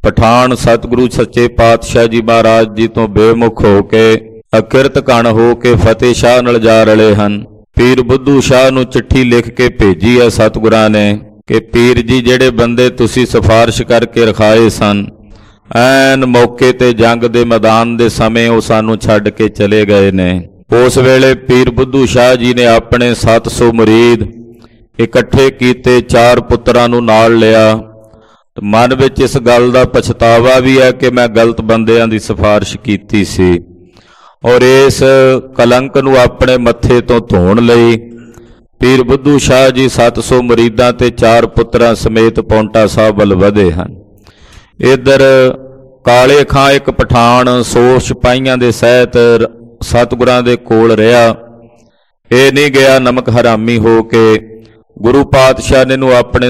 ਪਠਾਨ ਸਤਿਗੁਰੂ ਸੱਚੇ ਪਾਤਸ਼ਾਹ ਜੀ ਮਹਾਰਾਜ ਜੀ ਤੋਂ ਬੇਮੁਖ ਹੋ ਕੇ ਅਕਿਰਤ ਕਣ ਹੋ ਕੇ ਫਤਿਹ ਸ਼ਾਹ ਨਾਲ ਜਾ ਰਲੇ ਹਨ। ਪੀਰ ਬੁੱਧੂ ਸ਼ਾਹ ਨੂੰ ਚਿੱਠੀ ਲਿਖ ਕੇ ਭੇਜੀ ਹੈ ਸਤਿਗੁਰਾਂ ਨੇ ਕਿ ਪੀਰ ਜੀ ਜਿਹੜੇ ਬੰਦੇ ਤੁਸੀਂ ਸਿਫਾਰਿਸ਼ ਕਰਕੇ ਰਖਾਏ ਸਨ, ਐਨ ਮੌਕੇ ਤੇ ਜੰਗ ਦੇ ਮੈਦਾਨ ਦੇ ਸਮੇਂ ਉਹ ਸਾਨੂੰ ਛੱਡ ਕੇ ਚਲੇ ਗਏ ਨੇ। ਉਸ ਵੇਲੇ ਪੀਰ ਬੁੱਧੂ ਸ਼ਾਹ ਜੀ ਨੇ ਆਪਣੇ 700 ਮੁਰੀਦ ਇਕੱਠੇ ਕੀਤੇ, 4 ਪੁੱਤਰਾਂ ਨੂੰ ਨਾਲ ਲਿਆ। ਮਨ ਵਿੱਚ ਇਸ ਗੱਲ ਦਾ ਪਛਤਾਵਾ ਵੀ ਹੈ ਕਿ ਮੈਂ ਗਲਤ ਬੰਦਿਆਂ ਦੀ ਸਿਫਾਰਿਸ਼ ਕੀਤੀ ਸੀ, ਔਰ ਇਸ ਕਲੰਕ ਨੂੰ ਆਪਣੇ ਮੱਥੇ ਤੋਂ ਧੋਣ ਲਈ ਪੀਰ ਬੁੱਧੂ ਸ਼ਾਹ ਜੀ 700 ਮੁਰੀਦਾਂ ਤੇ 4 ਪੁੱਤਰਾਂ ਸਮੇਤ ਪੌਂਟਾ ਸਾਹਿਬ ਵੱਲ ਵਧੇ ਹਨ। ਇੱਧਰ ਕਾਲੇ ਖਾਂ ਇੱਕ ਪਠਾਨ 100 ਸਿਪਾਹੀਆਂ ਦੇ ਸਹਿਤ ਸਤਿਗੁਰਾਂ ਦੇ ਕੋਲ ਰਿਹਾ। ਇਹ ਨਹੀਂ ਗਿਆ ਨਮਕ ਹਰਾਮੀ ਹੋ ਕੇ। ਗੁਰੂ ਪਾਤਸ਼ਾਹ ਨੇ ਇਹਨੂੰ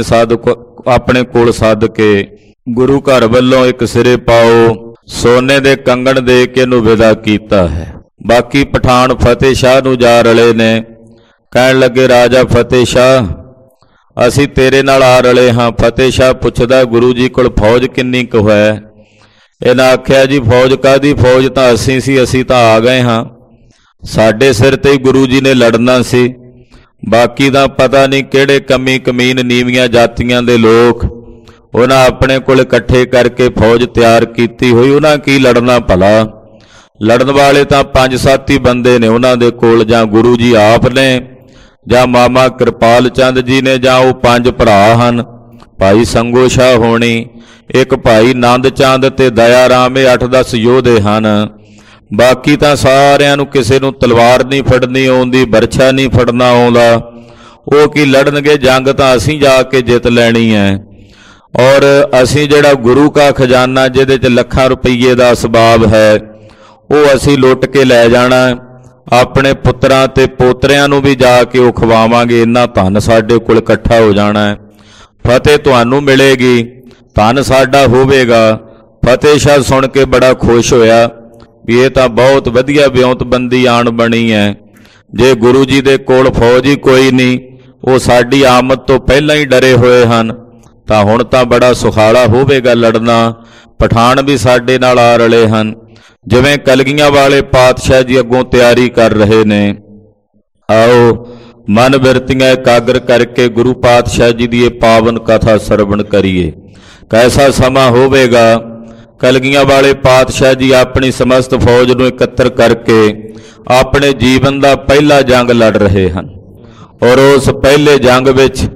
ਆਪਣੇ ਕੋਲ ਸੱਦ ਕੇ ਗੁਰੂ ਘਰ ਵੱਲੋਂ ਇੱਕ ਸਿਰੇ ਪਾਓ ਸੋਨੇ ਦੇ ਕੰਗਣ ਦੇ ਕੇ ਇਹਨੂੰ ਵਿਦਾ ਕੀਤਾ ਹੈ। ਬਾਕੀ ਪਠਾਨ ਫਤਿਹ ਸ਼ਾਹ ਨੂੰ ਜਾ ਰਲੇ ਨੇ। ਕਹਿਣ ਲੱਗੇ, ਰਾਜਾ ਫਤਿਹ ਸ਼ਾਹ, ਅਸੀਂ ਤੇਰੇ ਨਾਲ ਆ ਰਲੇ ਹਾਂ। ਫਤਿਹ ਸ਼ਾਹ ਪੁੱਛਦਾ, ਗੁਰੂ ਜੀ ਕੋਲ ਫੌਜ ਕਿੰਨੀ ਕੁ ਹੈ? ਇਹਨਾਂ ਆਖਿਆ, ਜੀ ਫੌਜ ਕਾਹਦੀ? ਫੌਜ ਤਾਂ ਅਸੀਂ ਤਾਂ ਆ ਗਏ ਹਾਂ। ਸਾਡੇ ਸਿਰ ਤੇ ਹੀ ਗੁਰੂ ਜੀ ਨੇ ਲੜਨਾ ਸੀ। ਬਾਕੀ ਦਾ ਪਤਾ ਨਹੀਂ ਕਿਹੜੇ ਕਮੀ ਕਮੀਨ ਨੀਵੀਆਂ ਜਾਤੀਆਂ ਦੇ ਲੋਕ ਉਹਨਾਂ ਆਪਣੇ ਕੋਲ ਇਕੱਠੇ ਕਰਕੇ ਫੌਜ ਤਿਆਰ ਕੀਤੀ ਹੋਈ। ਉਹਨਾਂ ਕੀ ਲੜਨਾ ਭਲਾ? ਲੜਨ ਵਾਲੇ ਤਾਂ 5-7 ਹੀ ਬੰਦੇ ਨੇ ਉਹਨਾਂ ਦੇ ਕੋਲ, ਜਾਂ ਗੁਰੂ ਜੀ ਆਪ ਨੇ, ਜਾਂ ਮਾਮਾ ਕਿਰਪਾਲ ਚੰਦ ਜੀ ਨੇ, ਜਾਂ ਉਹ 5 ਭਰਾ ਹਨ, ਭਾਈ ਸੰਗੋ ਸ਼ਾਹ ਹੋਣੀ, ਇੱਕ ਭਾਈ ਨੰਦ ਚੰਦ ਤੇ ਦਇਆ ਰਾਮ। ਇਹ 8-10 ਯੋਧੇ ਹਨ। ਬਾਕੀ ਤਾਂ ਸਾਰਿਆਂ ਨੂੰ ਕਿਸੇ ਨੂੰ ਤਲਵਾਰ ਨਹੀਂ ਫੜਨੀ ਆਉਂਦੀ, ਬਰਛਾ ਨਹੀਂ ਫੜਨਾ ਆਉਂਦਾ। ਉਹ ਕੀ ਲੜਨਗੇ? ਜੰਗ ਤਾਂ ਅਸੀਂ ਜਾ ਕੇ ਜਿੱਤ ਲੈਣੀ ਹੈ। ਔਰ ਅਸੀਂ ਜਿਹੜਾ ਗੁਰੂ ਕਾ ਖਜ਼ਾਨਾ ਜਿਹਦੇ 'ਚ ਲੱਖਾਂ ਰੁਪਈਏ ਦਾ ਅਸਬਾਬ ਹੈ ਉਹ ਅਸੀਂ ਲੁੱਟ ਕੇ ਲੈ ਜਾਣਾ। ਆਪਣੇ ਪੁੱਤਰਾਂ ਤੇ ਪੋਤਰਿਆਂ ਨੂੰ ਵੀ ਜਾ ਕੇ ਉਹ ਖਵਾਵਾਂਗੇ। ਇੰਨਾ ਧਨ ਸਾਡੇ ਕੋਲ ਇਕੱਠਾ ਹੋ ਜਾਣਾ ਹੈ। ਫਤਿਹ ਤੁਹਾਨੂੰ ਮਿਲੇਗੀ, ਧਨ ਸਾਡਾ ਹੋਵੇਗਾ। ਫਤਿਹ ਸ਼ਾਹ ਸੁਣ ਕੇ ਬੜਾ ਖੁਸ਼ ਹੋਇਆ ਵੀ ਇਹ ਤਾਂ ਬਹੁਤ ਵਧੀਆ ਵਿਉਂਤਬੰਦੀ ਆਣ ਬਣੀ ਹੈ। ਜੇ ਗੁਰੂ ਜੀ ਦੇ ਕੋਲ ਫੌਜ ਹੀ ਕੋਈ ਨਹੀਂ, ਉਹ ਸਾਡੀ ਆਮਦ ਤੋਂ ਪਹਿਲਾਂ ਹੀ ਡਰੇ ਹੋਏ ਹਨ, ਤਾਂ ਹੁਣ ਤਾਂ ਬੜਾ ਸੁਖਾਲਾ ਹੋਵੇਗਾ ਲੜਨਾ। ਪਠਾਨ ਵੀ ਸਾਡੇ ਨਾਲ ਆ ਰਲੇ ਹਨ, ਜਿਵੇਂ ਕਲਗੀਆਂ ਵਾਲੇ ਪਾਤਸ਼ਾਹ ਜੀ ਅੱਗੋਂ ਤਿਆਰੀ ਕਰ ਰਹੇ ਨੇ। ਆਓ ਮਨ ਬਿਰਤੀਆਂ ਇਕਾਗਰ ਕਰਕੇ ਗੁਰੂ ਪਾਤਸ਼ਾਹ ਜੀ ਦੀ ਇਹ ਪਾਵਨ ਕਥਾ ਸਰਵਣ ਕਰੀਏ। ਕੈਸਾ ਸਮਾਂ ਹੋਵੇਗਾ। ਕਲਗੀਆਂ ਵਾਲੇ ਪਾਤਸ਼ਾਹ ਜੀ ਆਪਣੀ ਸਮਸਤ ਫੌਜ ਨੂੰ ਇਕੱਤਰ ਕਰਕੇ ਆਪਣੇ ਜੀਵਨ ਦਾ ਪਹਿਲਾ ਜੰਗ ਲੜ ਰਹੇ ਹਨ, ਔਰ ਉਸ ਪਹਿਲੇ ਜੰਗ ਵਿੱਚ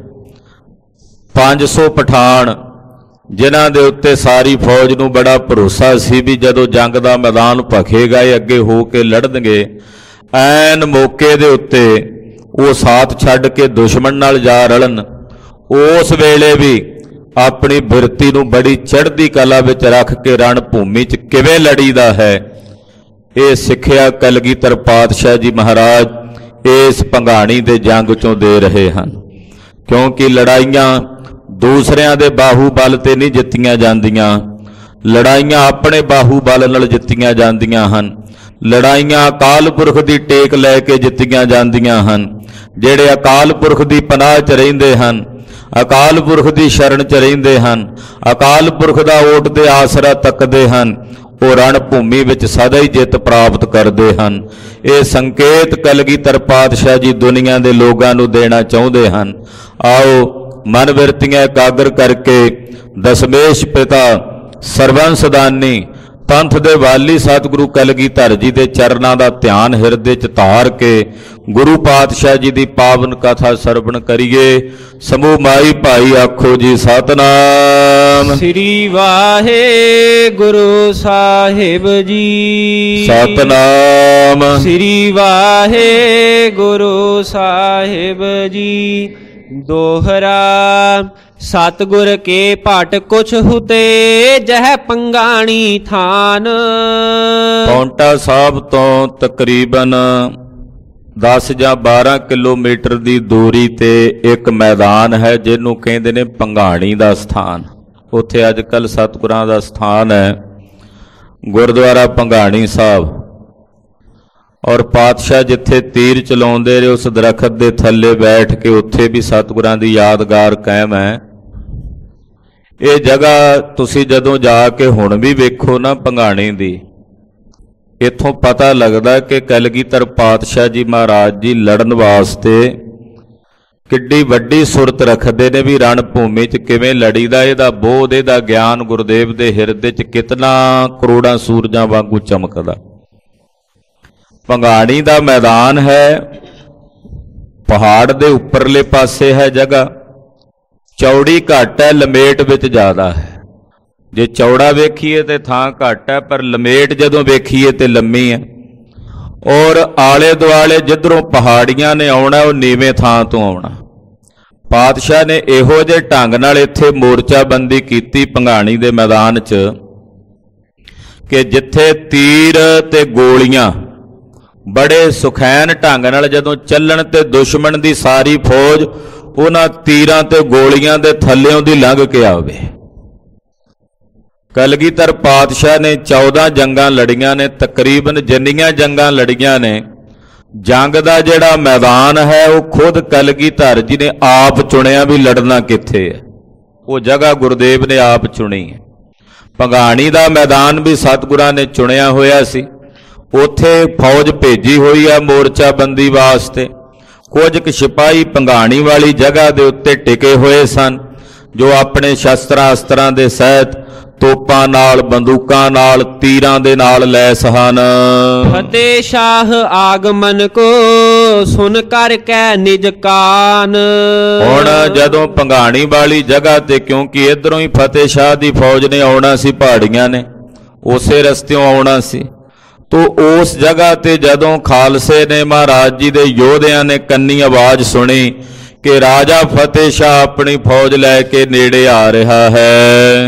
500 ਪਠਾਨ, ਜਿਨ੍ਹਾਂ ਦੇ ਉੱਤੇ ਸਾਰੀ ਫੌਜ ਨੂੰ ਬੜਾ ਭਰੋਸਾ ਸੀ ਵੀ ਜਦੋਂ ਜੰਗ ਦਾ ਮੈਦਾਨ ਭਖੇਗਾ ਇਹ ਅੱਗੇ ਹੋ ਕੇ ਲੜਨਗੇ, ਐਨ ਮੌਕੇ ਦੇ ਉੱਤੇ ਉਹ ਸਾਥ ਛੱਡ ਕੇ ਦੁਸ਼ਮਣ ਨਾਲ ਜਾ ਰਲਣ। ਉਸ ਵੇਲੇ ਵੀ ਆਪਣੀ ਬਿਰਤੀ ਨੂੰ ਬੜੀ ਚੜ੍ਹਦੀ ਕਲਾ ਵਿੱਚ ਰੱਖ ਕੇ ਰਣ ਭੂਮੀ 'ਚ ਕਿਵੇਂ ਲੜੀਦਾ ਹੈ, ਇਹ ਸਿੱਖਿਆ ਕਲਗੀਧਰ ਪਾਤਸ਼ਾਹ ਜੀ ਮਹਾਰਾਜ ਇਸ ਭੰਗਾਣੀ ਦੇ ਜੰਗ 'ਚੋਂ ਦੇ ਰਹੇ ਹਨ। ਕਿਉਂਕਿ ਲੜਾਈਆਂ ਦੂਸਰਿਆਂ ਦੇ ਬਾਹੂਬਲ ਤੇ ਨਹੀਂ ਜਿੱਤੀਆਂ ਜਾਂਦੀਆਂ, ਲੜਾਈਆਂ ਆਪਣੇ ਬਾਹੂਬਲ ਨਾਲ ਜਿੱਤੀਆਂ ਜਾਂਦੀਆਂ ਹਨ। ਲੜਾਈਆਂ ਅਕਾਲ ਪੁਰਖ ਦੀ ਟੇਕ ਲੈ ਕੇ ਜਿੱਤੀਆਂ ਜਾਂਦੀਆਂ ਹਨ। ਜਿਹੜੇ ਅਕਾਲ ਪੁਰਖ ਦੀ ਪਨਾਹ 'ਚ ਰਹਿੰਦੇ ਹਨ, ਅਕਾਲ ਪੁਰਖ ਦੀ ਸ਼ਰਨ 'ਚ ਰਹਿੰਦੇ ਹਨ, ਅਕਾਲ ਪੁਰਖ ਦਾ ਓਟ ਤੇ ਆਸਰਾ ਤੱਕਦੇ ਹਨ, ਉਹ ਰਣ ਭੂਮੀ ਵਿੱਚ ਸਦਾ ਹੀ ਜਿੱਤ ਪ੍ਰਾਪਤ ਕਰਦੇ ਹਨ। ਇਹ ਸੰਕੇਤ ਕਲਗੀਧਰ ਪਾਤਸ਼ਾਹ ਜੀ ਦੁਨੀਆ ਦੇ ਲੋਕਾਂ ਨੂੰ ਦੇਣਾ ਚਾਹੁੰਦੇ ਹਨ। ਆਓ ਮਨ ਬਿਰਤੀਆਂ ਇਕਾਗਰ ਕਰਕੇ ਦਸਮੇਸ਼ ਪਿਤਾ ਸਰਵੰਸਦਾਨੀ ਪੰਥ ਦੇ ਵਾਲੀ ਸਤਿਗੁਰੂ ਕਲਗੀਧਰ ਜੀ ਦੇ ਚਰਨਾਂ ਦਾ ਧਿਆਨ ਹਿਰਦੇ 'ਚ ਧਾਰ ਕੇ ਗੁਰੂ ਪਾਤਸ਼ਾਹ ਜੀ ਦੀ ਪਾਵਨ ਕਥਾ ਸਰਵਣ ਕਰੀਏ। ਸਮੂਹ ਮਾਈ ਭਾਈ ਆਖੋ ਜੀ ਸਤਨਾਮ ਸ੍ਰੀ ਵਾਹਿਗੁਰੂ ਸਾਹਿਬ ਜੀ। ਸਤਨਾਮ ਸ੍ਰੀ ਵਾਹਿਗੁਰੂ ਸਾਹਿਬ ਜੀ। ਦੋਹਰਾ ਸਤਿਗੁਰ ਕੇ ਭਟ ਕੁਛ ਹੁਤੇ ਜਹ ਪੰਗਾਣੀ ਥਾਨ। ਪੌਂਟਾ ਸਾਹਿਬ ਤੋਂ ਤਕਰੀਬਨ 10 ਜਾਂ 12 ਕਿਲੋਮੀਟਰ ਦੀ ਦੂਰੀ ਤੇ ਇੱਕ ਮੈਦਾਨ ਹੈ ਜਿਹਨੂੰ ਕਹਿੰਦੇ ਨੇ ਪੰਗਾਣੀ ਦਾ ਸਥਾਨ। ਉੱਥੇ ਅੱਜ ਕੱਲ੍ਹ ਸਤਿਗੁਰਾਂ ਦਾ ਸਥਾਨ ਹੈ, ਗੁਰਦੁਆਰਾ ਪੰਗਾਣੀ ਸਾਹਿਬ। ਔਰ ਪਾਤਸ਼ਾਹ ਜਿੱਥੇ ਤੀਰ ਚਲਾਉਂਦੇ ਰਹੇ ਉਸ ਦਰਖਤ ਦੇ ਥੱਲੇ ਬੈਠ ਕੇ ਉੱਥੇ ਵੀ ਸਤਿਗੁਰਾਂ ਦੀ ਯਾਦਗਾਰ ਕਾਇਮ ਹੈ। ਇਹ ਜਗ੍ਹਾ ਤੁਸੀਂ ਜਦੋਂ ਜਾ ਕੇ ਹੁਣ ਵੀ ਵੇਖੋ ਨਾ ਭੰਗਾਣੀ ਦੀ, ਇੱਥੋਂ ਪਤਾ ਲੱਗਦਾ ਕਿ ਕਲਗੀਧਰ ਪਾਤਸ਼ਾਹ ਜੀ ਮਹਾਰਾਜ ਜੀ ਲੜਨ ਵਾਸਤੇ ਕਿੱਡੀ ਵੱਡੀ ਸੁਰਤ ਰੱਖਦੇ ਨੇ ਵੀ ਰਣ ਭੂਮੀ 'ਚ ਕਿਵੇਂ ਲੜੀਦਾ। ਇਹਦਾ ਬੋਧ, ਇਹਦਾ ਗਿਆਨ ਗੁਰਦੇਵ ਦੇ ਹਿਰਦੇ 'ਚ ਕਿਤਨਾ ਕਰੋੜਾਂ ਸੂਰਜਾਂ ਵਾਂਗੂ ਚਮਕਦਾ। ਭੰਗਾਣੀ ਦਾ ਮੈਦਾਨ ਹੈ, ਪਹਾੜ ਦੇ ਉੱਪਰਲੇ ਪਾਸੇ ਹੈ ਜਗ੍ਹਾ, ਚੌੜੀ ਘੱਟ ਹੈ, ਲਮੇਟ ਵਿੱਚ ਜ਼ਿਆਦਾ ਹੈ। ਜੇ ਚੌੜਾ ਵੇਖੀਏ ਤੇ ਥਾਂ ਘੱਟ ਹੈ, ਪਰ ਲਮੇਟ ਜਦੋਂ ਵੇਖੀਏ ਤੇ ਲੰਮੀ ਹੈ। ਔਰ ਆਲੇ ਦੁਆਲੇ ਜਿੱਧਰੋਂ ਪਹਾੜੀਆਂ ਨੇ ਆਉਣਾ ਉਹ ਨੀਵੇਂ ਥਾਂ ਤੋਂ ਆਉਣਾ। ਪਾਤਸ਼ਾਹ ਨੇ ਇਹੋ ਜਿਹੇ ਢੰਗ ਨਾਲ ਇੱਥੇ ਮੋਰਚਾਬੰਦੀ ਕੀਤੀ ਭੰਗਾਣੀ ਦੇ ਮੈਦਾਨ 'ਚ ਕਿ ਜਿੱਥੇ ਤੀਰ ਤੇ ਗੋਲੀਆਂ ਬੜੇ ਸੁਖੈਨ ਢੰਗ ਨਾਲ ਜਦੋਂ ਚੱਲਣ ਤੇ ਦੁਸ਼ਮਣ ਦੀ ਸਾਰੀ ਫੌਜ ਉਹਨਾਂ ਤੀਰਾਂ ਤੇ ਗੋਲੀਆਂ ਦੇ ਥੱਲਿਓਂ ਦੀ ਲੰਘ ਕੇ ਆਵੇ। ਕਲਗੀਧਰ ਪਾਤਸ਼ਾਹ ਨੇ 14 ਜੰਗਾਂ ਲੜੀਆਂ ਨੇ, ਤਕਰੀਬਨ ਜਿੰਨੀਆਂ ਜੰਗਾਂ ਲੜੀਆਂ ਨੇ, ਜੰਗ ਦਾ ਜਿਹੜਾ ਮੈਦਾਨ ਹੈ ਉਹ ਖੁਦ ਕਲਗੀਧਰ ਜੀ ਨੇ ਆਪ ਚੁਣਿਆ ਵੀ ਲੜਨਾ ਕਿੱਥੇ ਹੈ। ਉਹ ਜਗ੍ਹਾ ਗੁਰਦੇਵ ਨੇ ਆਪ ਚੁਣੀ ਹੈ। ਭੰਗਾਣੀ ਦਾ ਮੈਦਾਨ ਵੀ ਸਤਿਗੁਰਾਂ ਨੇ ਚੁਣਿਆ ਹੋਇਆ ਸੀ। ਉੱਥੇ ਫੌਜ ਭੇਜੀ ਹੋਈ ਹੈ ਮੋਰਚਾਬੰਦੀ ਵਾਸਤੇ। ਕੁਝ ਕੁ ਸਿਪਾਹੀ ਭੰਗਾਣੀ ਵਾਲੀ ਜਗ੍ਹਾ ਦੇ ਉੱਤੇ ਟਿਕੇ ਹੋਏ ਸਨ, ਜੋ ਆਪਣੇ ਸ਼ਸਤਰਾਂ ਅਸਤਰਾਂ ਦੇ ਸਹਿਤ ਤੋਪਾਂ ਨਾਲ, ਬੰਦੂਕਾਂ ਨਾਲ, ਤੀਰਾਂ ਦੇ ਨਾਲ ਲੈਸ ਹਨ। ਫਤਿਹ ਸ਼ਾਹ ਆਗਮਨ ਕੋ ਸੁਨ ਕਰ ਕੈ ਨਿਜ ਕਾਨ। ਹੁਣ ਜਦੋਂ ਭੰਗਾਣੀ ਵਾਲੀ ਜਗ੍ਹਾ ਤੇ, ਕਿਉਂਕਿ ਇਧਰੋਂ ਹੀ ਫਤਿਹ ਸ਼ਾਹ ਦੀ ਫੌਜ ਨੇ ਆਉਣਾ ਸੀ, ਪਹਾੜੀਆਂ ਨੇ ਉਸੇ ਰਸਤਿਓਂ ਆਉਣਾ ਸੀ, ਤੋ ਉਸ ਜਗ੍ਹਾ ਤੇ ਜਦੋਂ ਖਾਲਸੇ ਨੇ, ਮਹਾਰਾਜ ਜੀ ਦੇ ਯੋਧਿਆਂ ਨੇ ਕੰਨੀ ਆਵਾਜ਼ ਸੁਣੀ ਕਿ ਰਾਜਾ ਫਤਿਹ ਸ਼ਾਹ ਆਪਣੀ ਫੌਜ ਲੈ ਕੇ ਨੇੜੇ ਆ ਰਿਹਾ ਹੈ।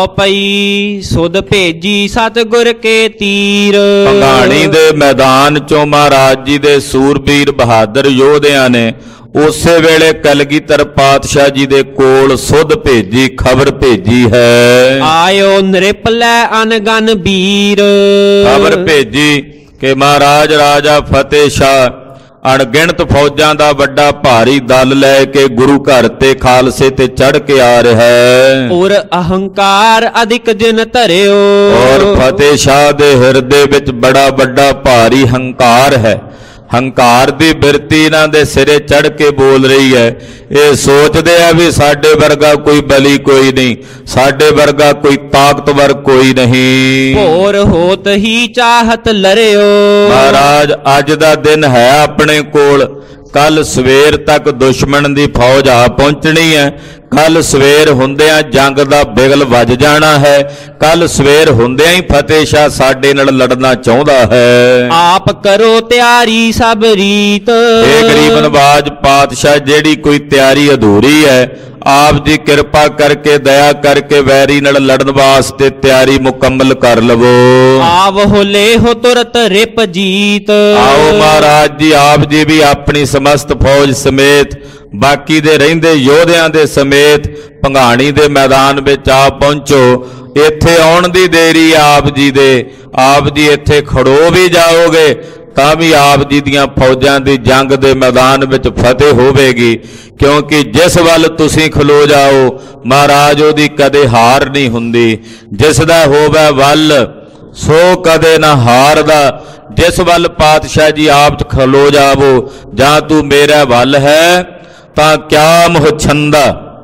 ਚੌਪਈ ਸੁਧ ਭੇਜੀ ਸਤਿਗੁਰ ਕੇ ਤੀਰ। ਭੰਗਾਣੀ ਦੇ ਮੈਦਾਨ ਚੋਂ ਮਹਾਰਾਜ ਜੀ ਦੇ ਸੂਰਬੀਰ ਬਹਾਦਰ ਯੋਧਿਆਂ ਨੇ ਉਸੇ ਵੇਲੇ ਕਲਗੀਧਰ ਪਾਤਸ਼ਾਹ ਜੀ ਦੇ ਕੋਲ ਸੁਧ ਭੇਜੀ, ਖਬਰ ਭੇਜੀ ਹੈ। ਆਇਓ ਨ੍ਰਿਪਲੈ ਅਨਗਨ ਵੀਰ। ਖਬਰ ਭੇਜੀ ਕਿ ਮਹਾਰਾਜ ਰਾਜਾ ਫਤਿਹ ਸ਼ਾਹ ਅਣਗਿਣਤ ਫੌਜਾਂ ਦਾ ਵੱਡਾ ਭਾਰੀ ਦਲ ਲੈ ਕੇ ਗੁਰੂ ਘਰ ਤੇ ਖਾਲਸੇ ਤੇ ਚੜ੍ਹ ਕੇ ਆ ਰਿਹਾ ਹੈ। ਔਰ ਅਹੰਕਾਰ ਅਧਿਕ ਜਿਨ ਧਰਿਓ। ਔਰ ਫਤਿਹ ਸ਼ਾਹ ਦੇ ਹਿਰਦੇ ਵਿੱਚ ਬੜਾ ਵੱਡਾ ਭਾਰੀ ਹੰਕਾਰ ਹੈ। ਹੰਕਾਰ ਦੀ ਬਿਰਤੀ ਇਹਨਾਂ ਦੇ ਸਿਰੇ ਚੜ੍ਹ ਕੇ ਬੋਲ ਰਹੀ ਹੈ। ਇਹ ਸੋਚਦੇ ਆ ਵੀ ਸਾਡੇ ਵਰਗਾ ਕੋਈ ਬਲੀ ਕੋਈ ਨਹੀਂ, ਸਾਡੇ ਵਰਗਾ ਕੋਈ ਤਾਕਤਵਰ ਕੋਈ ਨਹੀਂ। ਭੋਰ ਹੋਤ ਹੀ ਚਾਹਤ ਲਰਿਓ। ਮਹਾਰਾਜ ਅੱਜ ਦਾ ਦਿਨ ਹੈ ਆਪਣੇ ਕੋਲ, ਕੱਲ ਸਵੇਰ ਤੱਕ ਦੁਸ਼ਮਣ ਦੀ ਫੌਜ ਆ ਪਹੁੰਚਣੀ ਹੈ। ਕੱਲ ਸਵੇਰ ਹੁੰਦਿਆਂ ਜੰਗ ਦਾ ਬਿਗਲ ਵੱਜ ਜਾਣਾ ਹੈ। ਕੱਲ ਸਵੇਰ ਹੁੰਦਿਆਂ ਹੀ ਫਤਿਹ ਸ਼ਾਹ ਸਾਡੇ ਨਾਲ ਲੜਨਾ ਚਾਹੁੰਦਾ ਹੈ। ਆਪ ਕਰੋ ਤਿਆਰੀ ਸਭ ਰੀਤ। ਇਹ ਗਰੀਬ ਨਵਾਜ ਪਾਤਸ਼ਾਹ, ਜਿਹੜੀ ਕੋਈ ਤਿਆਰੀ ਅਧੂਰੀ ਹੈ, ਆਪ ਜੀ ਕਿਰਪਾ ਕਰਕੇ, ਦਇਆ ਕਰਕੇ ਵੈਰੀ ਨਾਲ ਲੜਨ ਵਾਸਤੇ ਤਿਆਰੀ ਮੁਕੰਮਲ ਕਰ ਲਵੋ। ਆਵਹੁ ਲੇਹੁ ਤੁਰਤ ਰਿਪ ਜੀਤ। ਆਓ ਮਹਾਰਾਜ ਜੀ, ਆਪ ਜੀ ਵੀ ਆਪਣੀ ਸਮਸਤ ਫੌਜ ਸਮੇਤ, ਬਾਕੀ ਦੇ ਰਹਿੰਦੇ ਯੋਧਿਆਂ ਦੇ ਸਮੇਤ ਭੰਗਾਣੀ ਦੇ ਮੈਦਾਨ ਵਿੱਚ ਆ ਪਹੁੰਚੋ। ਇੱਥੇ ਆਉਣ ਦੀ ਦੇਰੀ ਆਪ ਜੀ ਦੇ, ਆਪ ਜੀ ਇੱਥੇ ਖੜੋ ਵੀ ਜਾਓਗੇ ਤਾਂ ਵੀ ਆਪ ਜੀ ਦੀਆਂ ਫੌਜਾਂ ਦੀ ਜੰਗ ਦੇ ਮੈਦਾਨ ਵਿੱਚ ਫਤਿਹ ਹੋਵੇਗੀ। ਕਿਉਂਕਿ ਜਿਸ ਵੱਲ ਤੁਸੀਂ ਖਲੋ ਜਾਓ ਮਹਾਰਾਜ, ਉਹਦੀ ਕਦੇ ਹਾਰ ਨਹੀਂ ਹੁੰਦੀ। ਜਿਸ ਦਾ ਹੋਵੇ ਵੱਲ ਸੋ ਕਦੇ ਨਾ ਹਾਰਦਾ। ਜਿਸ ਵੱਲ ਪਾਤਸ਼ਾਹ ਜੀ ਆਪ ਖਲੋ ਜਾਵੋ, ਜਾਂ ਤੂੰ ਮੇਰਾ ਵੱਲ ਹੈ ਤਾਂ ਕਿਆ ਮੋਹ ਛੰਦਾ।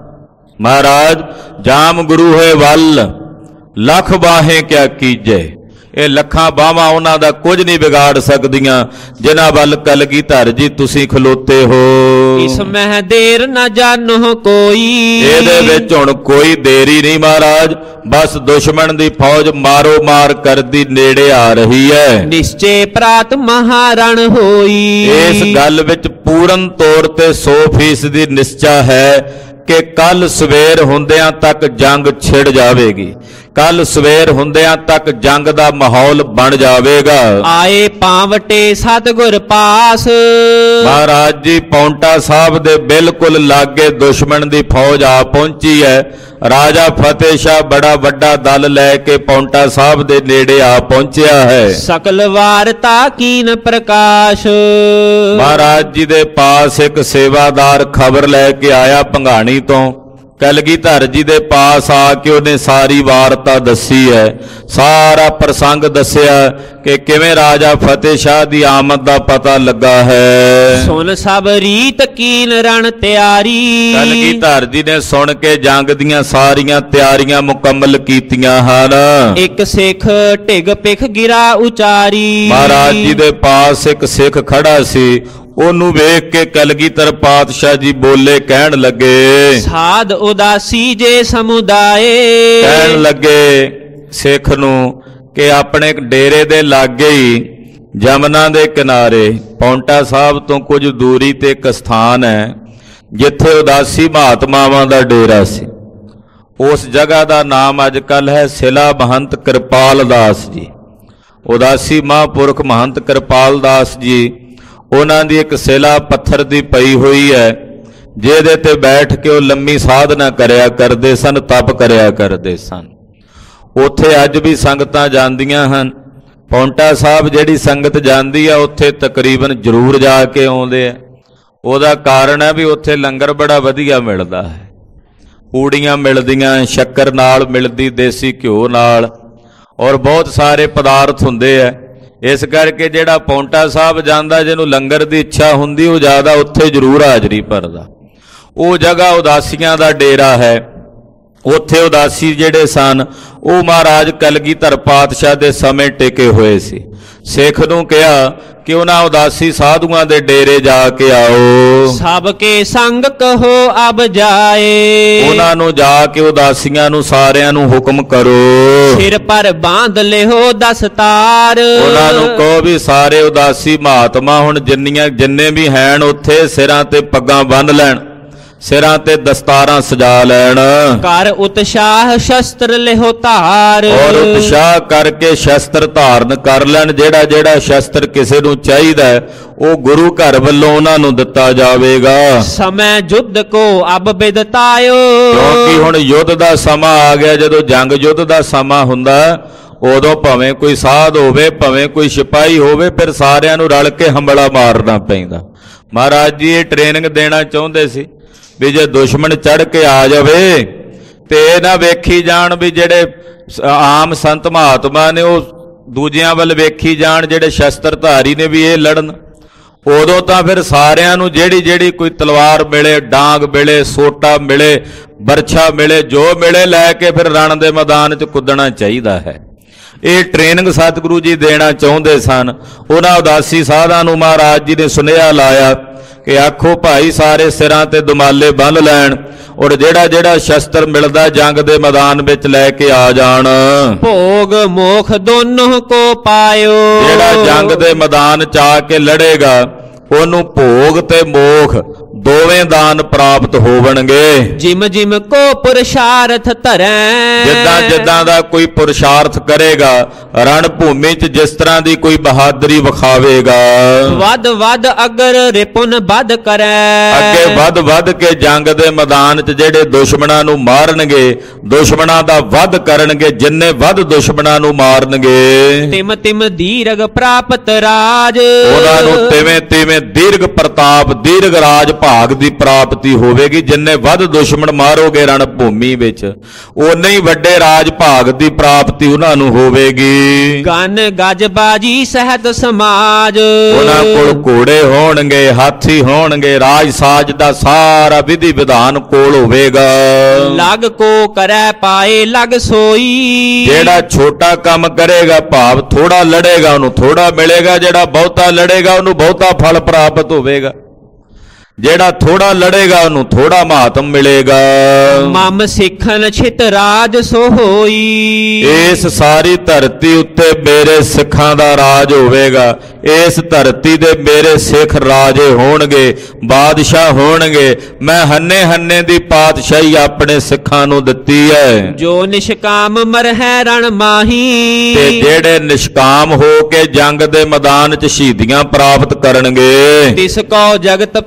ਮਹਾਰਾਜ ਜਾਮ ਗੁਰੂ ਹੋਏ ਵੱਲ, ਲੱਖ ਬਾਹੇ ਕਿਆ ਕੀਜੇ। ਇਹ ਲੱਖਾਂ ਬਾਹਾਂ ਉਹਨਾਂ ਦਾ ਕੁਝ ਨਹੀਂ ਵਿਗਾੜ ਸਕਦੀਆਂ ਜਿਨ੍ਹਾਂ ਵੱਲ ਕਲਗੀਧਰ ਜੀ ਤੁਸੀਂ ਖਲੋਤੇ ਹੋ। ਇਸ ਮਹਿ ਦੇਰ ਨਾ ਜਾਣੋ ਕੋਈ। ਇਹਦੇ ਵਿੱਚ ਹੁਣ ਕੋਈ ਦੇਰੀ ਨਹੀਂ ਮਹਾਰਾਜ, ਬਸ ਦੁਸ਼ਮਣ ਦੀ ਫੌਜ ਮਾਰੋ ਮਾਰ ਕਰਦੀ ਨੇੜੇ ਆ ਰਹੀ ਹੈ। ਨਿਸ਼ਚੇ ਪ੍ਰਾਤ ਮਹਾਰਣ ਹੋਈ। ਇਸ ਗੱਲ ਵਿੱਚ ਪੂਰਨ ਤੌਰ ਤੇ 100% ਨਿਸ਼ਚਾ ਹੈ ਕਿ ਕੱਲ ਸਵੇਰ ਹੁੰਦਿਆਂ ਤੱਕ ਜੰਗ ਛਿੜ ਜਾਵੇਗੀ। ਕੱਲ ਸਵੇਰ ਹੁੰਦਿਆਂ ਤੱਕ ਜੰਗ ਦਾ ਮਾਹੌਲ ਬਣ ਜਾਵੇਗਾ। ਆਏ ਪਾਵਟੇ ਸਤਿਗੁਰ ਪਾਸ। ਮਹਾਰਾਜ ਜੀ ਪੌਂਟਾ ਸਾਹਿਬ ਦੇ ਬਿਲਕੁਲ ਲਾਗੇ ਦੁਸ਼ਮਣ ਦੀ ਫੌਜ ਆ ਪਹੁੰਚੀ ਹੈ। ਰਾਜਾ ਫਤਿਹ ਸ਼ਾਹ ਬੜਾ ਵੱਡਾ ਦਲ ਲੈ ਕੇ ਪੌਂਟਾ ਸਾਹਿਬ ਦੇ ਨੇੜੇ ਆ ਪਹੁੰਚਿਆ ਹੈ। ਸਕਲ ਵਾਰਤਾ ਕੀਨ ਪ੍ਰਕਾਸ਼। ਮਹਾਰਾਜ ਜੀ ਦੇ ਪਾਸ ਇੱਕ ਸੇਵਾਦਾਰ ਖਬਰ ਲੈ ਕੇ ਆਇਆ ਭੰਗਾਣੀ ਤੋਂ ਕਲਗੀਧਰ ਜੀ ਦੇ ਪਾਸ ਆ ਕੇ ਉਹਨੇ ਸਾਰੀ ਵਾਰਤਾ ਦੱਸੀ ਹੈ, ਸਾਰਾ ਪ੍ਰਸੰਗ ਦੱਸਿਆ ਕਿ ਕਿਵੇਂ ਰਾਜਾ ਫਤਿਹ ਸ਼ਾਹ ਦੀ ਆਮਦ ਦਾ ਪਤਾ ਲੱਗਾ ਹੈ। ਸੁਨ ਸਭ ਰੀਤ ਕੀਨ ਰਣ ਤਿਆਰੀ। ਕਲਗੀਧਰ ਜੀ ਨੇ ਸੁਣ ਕੇ ਜੰਗ ਦੀਆਂ ਸਾਰੀਆਂ ਤਿਆਰੀਆਂ ਮੁਕੰਮਲ ਕੀਤੀਆਂ ਹਨ। ਇੱਕ ਸਿੱਖ ਢਿਗ ਪਿਖ ਗਿਰਾ ਉਚਾਰੀ। ਮਹਾਰਾਜ ਜੀ ਦੇ ਪਾਸ ਇੱਕ ਸਿੱਖ ਖੜਾ ਸੀ, ਉਹਨੂੰ ਵੇਖ ਕੇ ਕਲਗੀਧਰ ਪਾਤਸ਼ਾਹ ਜੀ ਬੋਲੇ, ਕਹਿਣ ਲੱਗੇ, ਸਾਧ ਉਦਾਸੀ ਜੇ ਸਮੁਦਾਏ। ਕਹਿਣ ਲੱਗੇ ਸਿੱਖ ਨੂੰ ਕਿ ਆਪਣੇ ਡੇਰੇ ਦੇ ਲਾਗੇ ਹੀ ਜਮਨਾ ਦੇ ਕਿਨਾਰੇ ਪੌਂਟਾ ਸਾਹਿਬ ਤੋਂ ਕੁਝ ਦੂਰੀ ਤੇ ਇੱਕ ਸਥਾਨ ਹੈ ਜਿੱਥੇ ਉਦਾਸੀ ਮਹਾਤਮਾਵਾਂ ਦਾ ਡੇਰਾ ਸੀ। ਉਸ ਜਗ੍ਹਾ ਦਾ ਨਾਮ ਅੱਜ ਕੱਲ੍ਹ ਹੈ ਸਿਲਾ ਮਹੰਤ ਕਿਰਪਾਲ ਦਾਸ ਜੀ। ਉਦਾਸੀ ਮਹਾਂਪੁਰਖ ਮਹੰਤ ਕਿਰਪਾਲ ਦਾਸ ਜੀ, ਉਹਨਾਂ ਦੀ ਇੱਕ ਸਿਲਾ ਪੱਥਰ ਦੀ ਪਈ ਹੋਈ ਹੈ, ਜਿਹਦੇ ਤੇ ਬੈਠ ਕੇ ਉਹ ਲੰਮੀ ਸਾਧਨਾ ਕਰਿਆ ਕਰਦੇ ਸਨ, ਤਪ ਕਰਿਆ ਕਰਦੇ ਸਨ। ਉੱਥੇ ਅੱਜ ਵੀ ਸੰਗਤਾਂ ਜਾਂਦੀਆਂ ਹਨ। ਪੌਂਟਾ ਸਾਹਿਬ ਜਿਹੜੀ ਸੰਗਤ ਜਾਂਦੀ ਆ ਉੱਥੇ ਤਕਰੀਬਨ ਜ਼ਰੂਰ ਜਾ ਕੇ ਆਉਂਦੇ ਆ। ਉਹਦਾ ਕਾਰਨ ਹੈ ਵੀ ਉੱਥੇ ਲੰਗਰ ਬੜਾ ਵਧੀਆ ਮਿਲਦਾ ਹੈ, ਪੂੜੀਆਂ ਮਿਲਦੀਆਂ, ਸ਼ੱਕਰ ਨਾਲ ਮਿਲਦੀ, ਦੇਸੀ ਘਿਓ ਨਾਲ, ਔਰ ਬਹੁਤ ਸਾਰੇ ਪਦਾਰਥ ਹੁੰਦੇ ਆ। ਇਸ ਕਰਕੇ ਜਿਹੜਾ ਪੌਂਟਾ ਸਾਹਿਬ ਜਾਂਦਾ, ਜਿਹਨੂੰ ਲੰਗਰ ਦੀ ਇੱਛਾ ਹੁੰਦੀ, ਉਹ ਜ਼ਿਆਦਾ ਉੱਥੇ ਜ਼ਰੂਰ ਹਾਜ਼ਰੀ ਭਰਦਾ। ਉਹ ਜਗ੍ਹਾ ਉਦਾਸੀਆਂ ਦਾ ਡੇਰਾ ਹੈ। ਉੱਥੇ ਉਦਾਸੀ ਜਿਹੜੇ ਸਨ ਉਹ ਮਹਾਰਾਜ ਕਲਗੀਧਰ ਪਾਤਸ਼ਾਹ ਦੇ ਸਮੇਂ ਟਿਕੇ ਹੋਏ ਸੀ। ਸਿੱਖ ਨੂੰ ਕਿਹਾ ਕਿ ਉਹਨਾਂ ਉਦਾਸੀ ਸਾਧੂਆਂ ਦੇ ਡੇਰੇ ਜਾ ਕੇ ਆਓ, ਸਭ ਕੇ ਸੰਗ ਕਹੋ ਅਬ ਜਾਏ। ਉਹਨਾਂ ਨੂੰ ਜਾ ਕੇ ਉਦਾਸੀਆਂ ਨੂੰ ਸਾਰਿਆਂ ਨੂੰ ਹੁਕਮ ਕਰੋ, ਸਿਰ ਪਰ ਬਾਂਧ ਲਿਓ ਦਸਤਾਰ। ਉਹਨਾਂ ਨੂੰ ਕਹੋ ਵੀ ਸਾਰੇ ਉਦਾਸੀ ਮਹਾਤਮਾ ਹੁਣ ਜਿੰਨੇ ਵੀ ਹੈਣ ਉੱਥੇ ਸਿਰਾਂ ਤੇ ਪੱਗਾਂ ਬੰਨ੍ਹ ਲੈਣ, ਸਿਰਾਂ ਤੇ ਦਸਤਾਰਾਂ ਸਜਾ ਲੈਣ। ਕਰ ਉਤਸ਼ਾਹ ਸ਼ਸਤਰ ਲਿਓ ਧਾਰ। ਔਰ ਉਤਸ਼ਾਹ ਕਰਕੇ ਸ਼ਸਤਰ ਧਾਰਨ ਕਰ ਲੈਣ। ਜਿਹੜਾ ਜਿਹੜਾ ਸ਼ਸਤਰ ਕਿਸੇ ਨੂੰ ਚਾਹੀਦਾ ਉਹ ਗੁਰੂ ਘਰ ਵੱਲੋਂ ਉਹਨਾਂ ਨੂੰ ਦਿੱਤਾ ਜਾਵੇਗਾ। ਸਮੇਂ ਯੁੱਧ ਕੋ ਅਬ ਬਿਦਤਾਇਓ। ਕਿਉਂਕਿ ਹੁਣ ਯੁੱਧ ਦਾ ਸਮਾਂ ਆ ਗਿਆ। ਜਦੋਂ ਜੰਗ ਯੁੱਧ ਦਾ ਸਮਾਂ ਹੁੰਦਾ ਉਦੋਂ ਭਾਵੇਂ ਕੋਈ ਸਾਧ ਹੋਵੇ, ਭਾਵੇਂ ਕੋਈ ਸਿਪਾਹੀ ਹੋਵੇ, ਫਿਰ ਸਾਰਿਆਂ ਨੂੰ ਰਲ ਕੇ ਹੰਬਲਾ ਮਾਰਨਾ ਪੈਂਦਾ। ਮਹਾਰਾਜ ਜੀ ਇਹ ਟ੍ਰੇਨਿੰਗ ਦੇਣਾ ਚਾਹੁੰਦੇ ਸੀ ਵੀ ਜੇ ਦੁਸ਼ਮਣ ਚੜ੍ਹ ਕੇ ਆ ਜਾਵੇ ਤੇ ਇਹ ਨਾ ਵੇਖੀ ਜਾਣ ਵੀ ਜਿਹੜੇ ਆਮ ਸੰਤ ਮਹਾਤਮਾ ਨੇ ਉਹ ਦੂਜਿਆਂ ਵੱਲ ਵੇਖੀ ਜਾਣ, ਜਿਹੜੇ ਸ਼ਸਤਰਧਾਰੀ ਨੇ ਵੀ ਇਹ ਲੜਨ। ਉਦੋਂ ਤਾਂ ਫਿਰ ਸਾਰਿਆਂ ਨੂੰ ਜਿਹੜੀ ਕੋਈ ਤਲਵਾਰ ਮਿਲੇ, ਡਾਂਗ ਮਿਲੇ, ਸੋਟਾ ਮਿਲੇ, ਬਰਛਾ ਮਿਲੇ, ਜੋ ਮਿਲੇ ਲੈ ਕੇ ਫਿਰ ਰਣ ਦੇ ਮੈਦਾਨ 'ਚ ਕੁੱਦਣਾ ਚਾਹੀਦਾ ਹੈ। ਇਹ ਟ੍ਰੇਨਿੰਗ ਸਤਿਗੁਰੂ ਜੀ ਦੇਣਾ ਚਾਹੁੰਦੇ ਸਨ। ਉਹਨਾਂ ਉਦਾਸੀ ਸਾਧਾਂ ਨੂੰ ਮਹਾਰਾਜ ਜੀ ਨੇ ਸੁਨੇਹਾ ਲਾਇਆ ਕਿ ਆਖੋ ਭਾਈ ਸਾਰੇ ਸਿਰਾਂ ਤੇ ਦੁਮਾਲੇ ਬੰਨ੍ਹ ਲੈਣ, ਔਰ ਜਿਹੜਾ ਸ਼ਸਤਰ ਮਿਲਦਾ ਜੰਗ ਦੇ ਮੈਦਾਨ ਵਿੱਚ ਲੈ ਕੇ ਆ ਜਾਣ। ਭੋਗ ਮੋਖ ਦੋਨੋਂ ਕੋ ਪਾਇਓ। ਜਿਹੜਾ ਜੰਗ ਦੇ ਮੈਦਾਨ 'ਚ ਆ ਕੇ ਲੜੇਗਾ ਉਹਨੂੰ ਭੋਗ ਤੇ ਮੋਖ ਦੋਵੇਂ ਦਾਨ ਪ੍ਰਾਪਤ ਹੋਵਣਗੇ। ਜਿਮ ਜਿਮ ਕੋ ਪੁਰਸ਼ਾਰਥ ਧਰੈ। ਜਿੱਦਾਂ ਜਿੱਦਾਂ ਦਾ ਕੋਈ ਪੁਰਸ਼ਾਰਥ ਕਰੇਗਾ, ਰਣ ਭੂਮੀ 'ਚ ਜਿਸ ਤਰ੍ਹਾਂ ਦੀ ਕੋਈ ਬਹਾਦਰੀ ਵਿਖਾਵੇਗਾ, ਵੱਧ ਵੱਧ ਅਗਰ ਰਿਪੁਨ ਵੱਧ ਕਰੈ। ਅੱਗੇ ਵੱਧ ਵੱਧ ਕੇ ਜੰਗ ਦੇ ਮੈਦਾਨ 'ਚ ਜਿਹੜੇ ਦੁਸ਼ਮਣਾਂ ਨੂੰ ਮਾਰਨਗੇ, ਦੁਸ਼ਮਣਾਂ ਦਾ ਵੱਧ ਕਰਨਗੇ, ਜਿੰਨੇ ਵੱਧ ਦੁਸ਼ਮਣਾਂ ਨੂੰ ਮਾਰਨਗੇ ਤਿਮ ਤਿਮ ਦੀਰਘ ਪ੍ਰਾਪਤ ਰਾਜ। ਉਹਨਾਂ ਨੂੰ ਤਿਵੇਂ ਦੀਰਘ ਪ੍ਰਤਾਪ, ਦੀਰਘ ਰਾਜ ਭਾਗ ਦੀ ਪ੍ਰਾਪਤੀ ਹੋਵੇਗੀ। ਜਿੰਨੇ ਵੱਧ ਦੁਸ਼ਮਣ ਮਾਰੋਗੇ ਰਣ ਭੂਮੀ ਵਿੱਚ, ਉਨੇ ਹੀ ਵੱਡੇ ਰਾਜ ਭਾਗ ਦੀ ਪ੍ਰਾਪਤੀ ਉਹਨਾਂ ਨੂੰ ਹੋਵੇਗੀ। ਗਨ ਗੱਜ ਬਾਜੀ ਸਹਿਤ ਸਮਾਜ। ਉਹਨਾਂ ਕੋਲ ਘੋੜੇ ਹੋਣਗੇ, ਹਾਥੀ ਹੋਣਗੇ, ਰਾਜ ਸਾਜ ਦਾ ਸਾਰਾ ਵਿਧੀ ਵਿਧਾਨ ਕੋਲ ਹੋਵੇਗਾ। ਲਗ ਕੋ ਕਰੈ ਪਾਏ ਲਗ ਸੋਈ। ਜਿਹੜਾ ਛੋਟਾ ਕੰਮ ਕਰੇਗਾ, ਭਾਵ ਥੋੜਾ ਲੜੇਗਾ, ਉਹਨੂੰ ਥੋੜਾ ਮਿਲੇਗਾ। ਜਿਹੜਾ ਬਹੁਤਾ ਲੜੇਗਾ ਉਹਨੂੰ ਬਹੁਤਾ ਫਲ ਪ੍ਰਾਪਤ ਹੋਵੇਗਾ। ਜਿਹੜਾ ਥੋੜਾ ਲੜੇਗਾ ਉਹਨੂੰ ਥੋੜਾ ਮਹਾਤਮ ਮਿਲੇਗਾ। ਮਮ ਸਿੱਖਨ ਛਿਤ ਰਾਜ ਸੋ ਹੋਈ। ਇਸ ਸਾਰੀ ਧਰਤੀ ਉੱਤੇ ਮੇਰੇ ਸਿੱਖਾਂ ਦਾ ਰਾਜ ਹੋਵੇਗਾ। ਇਸ ਧਰਤੀ ਦੇ ਮੇਰੇ ਸਿੱਖ ਰਾਜੇ ਹੋਣਗੇ, ਬਾਦਸ਼ਾਹ ਹੋਣਗੇ। ਮੈਂ ਹੰਨੇ ਹੰਨੇ ਦੀ ਪਾਤਸ਼ਾਹੀ ਆਪਣੇ ਸਿੱਖਾਂ ਨੂੰ ਦਿੱਤੀ ਹੈ। ਜੋ ਨਿਸ਼ਕਾਮ ਮਰਹਿ ਰਣ ਮਾਹੀ। ਤੇ ਜਿਹੜੇ ਨਿਸ਼ਕਾਮ ਹੋ ਕੇ ਜੰਗ ਦੇ ਮੈਦਾਨ 'ਚ ਸ਼ਹੀਦੀਆਂ ਪ੍ਰਾਪਤ ਕਰਨਗੇ, ਤਿਸ ਕੋ ਜਗਤ ਫੇਰ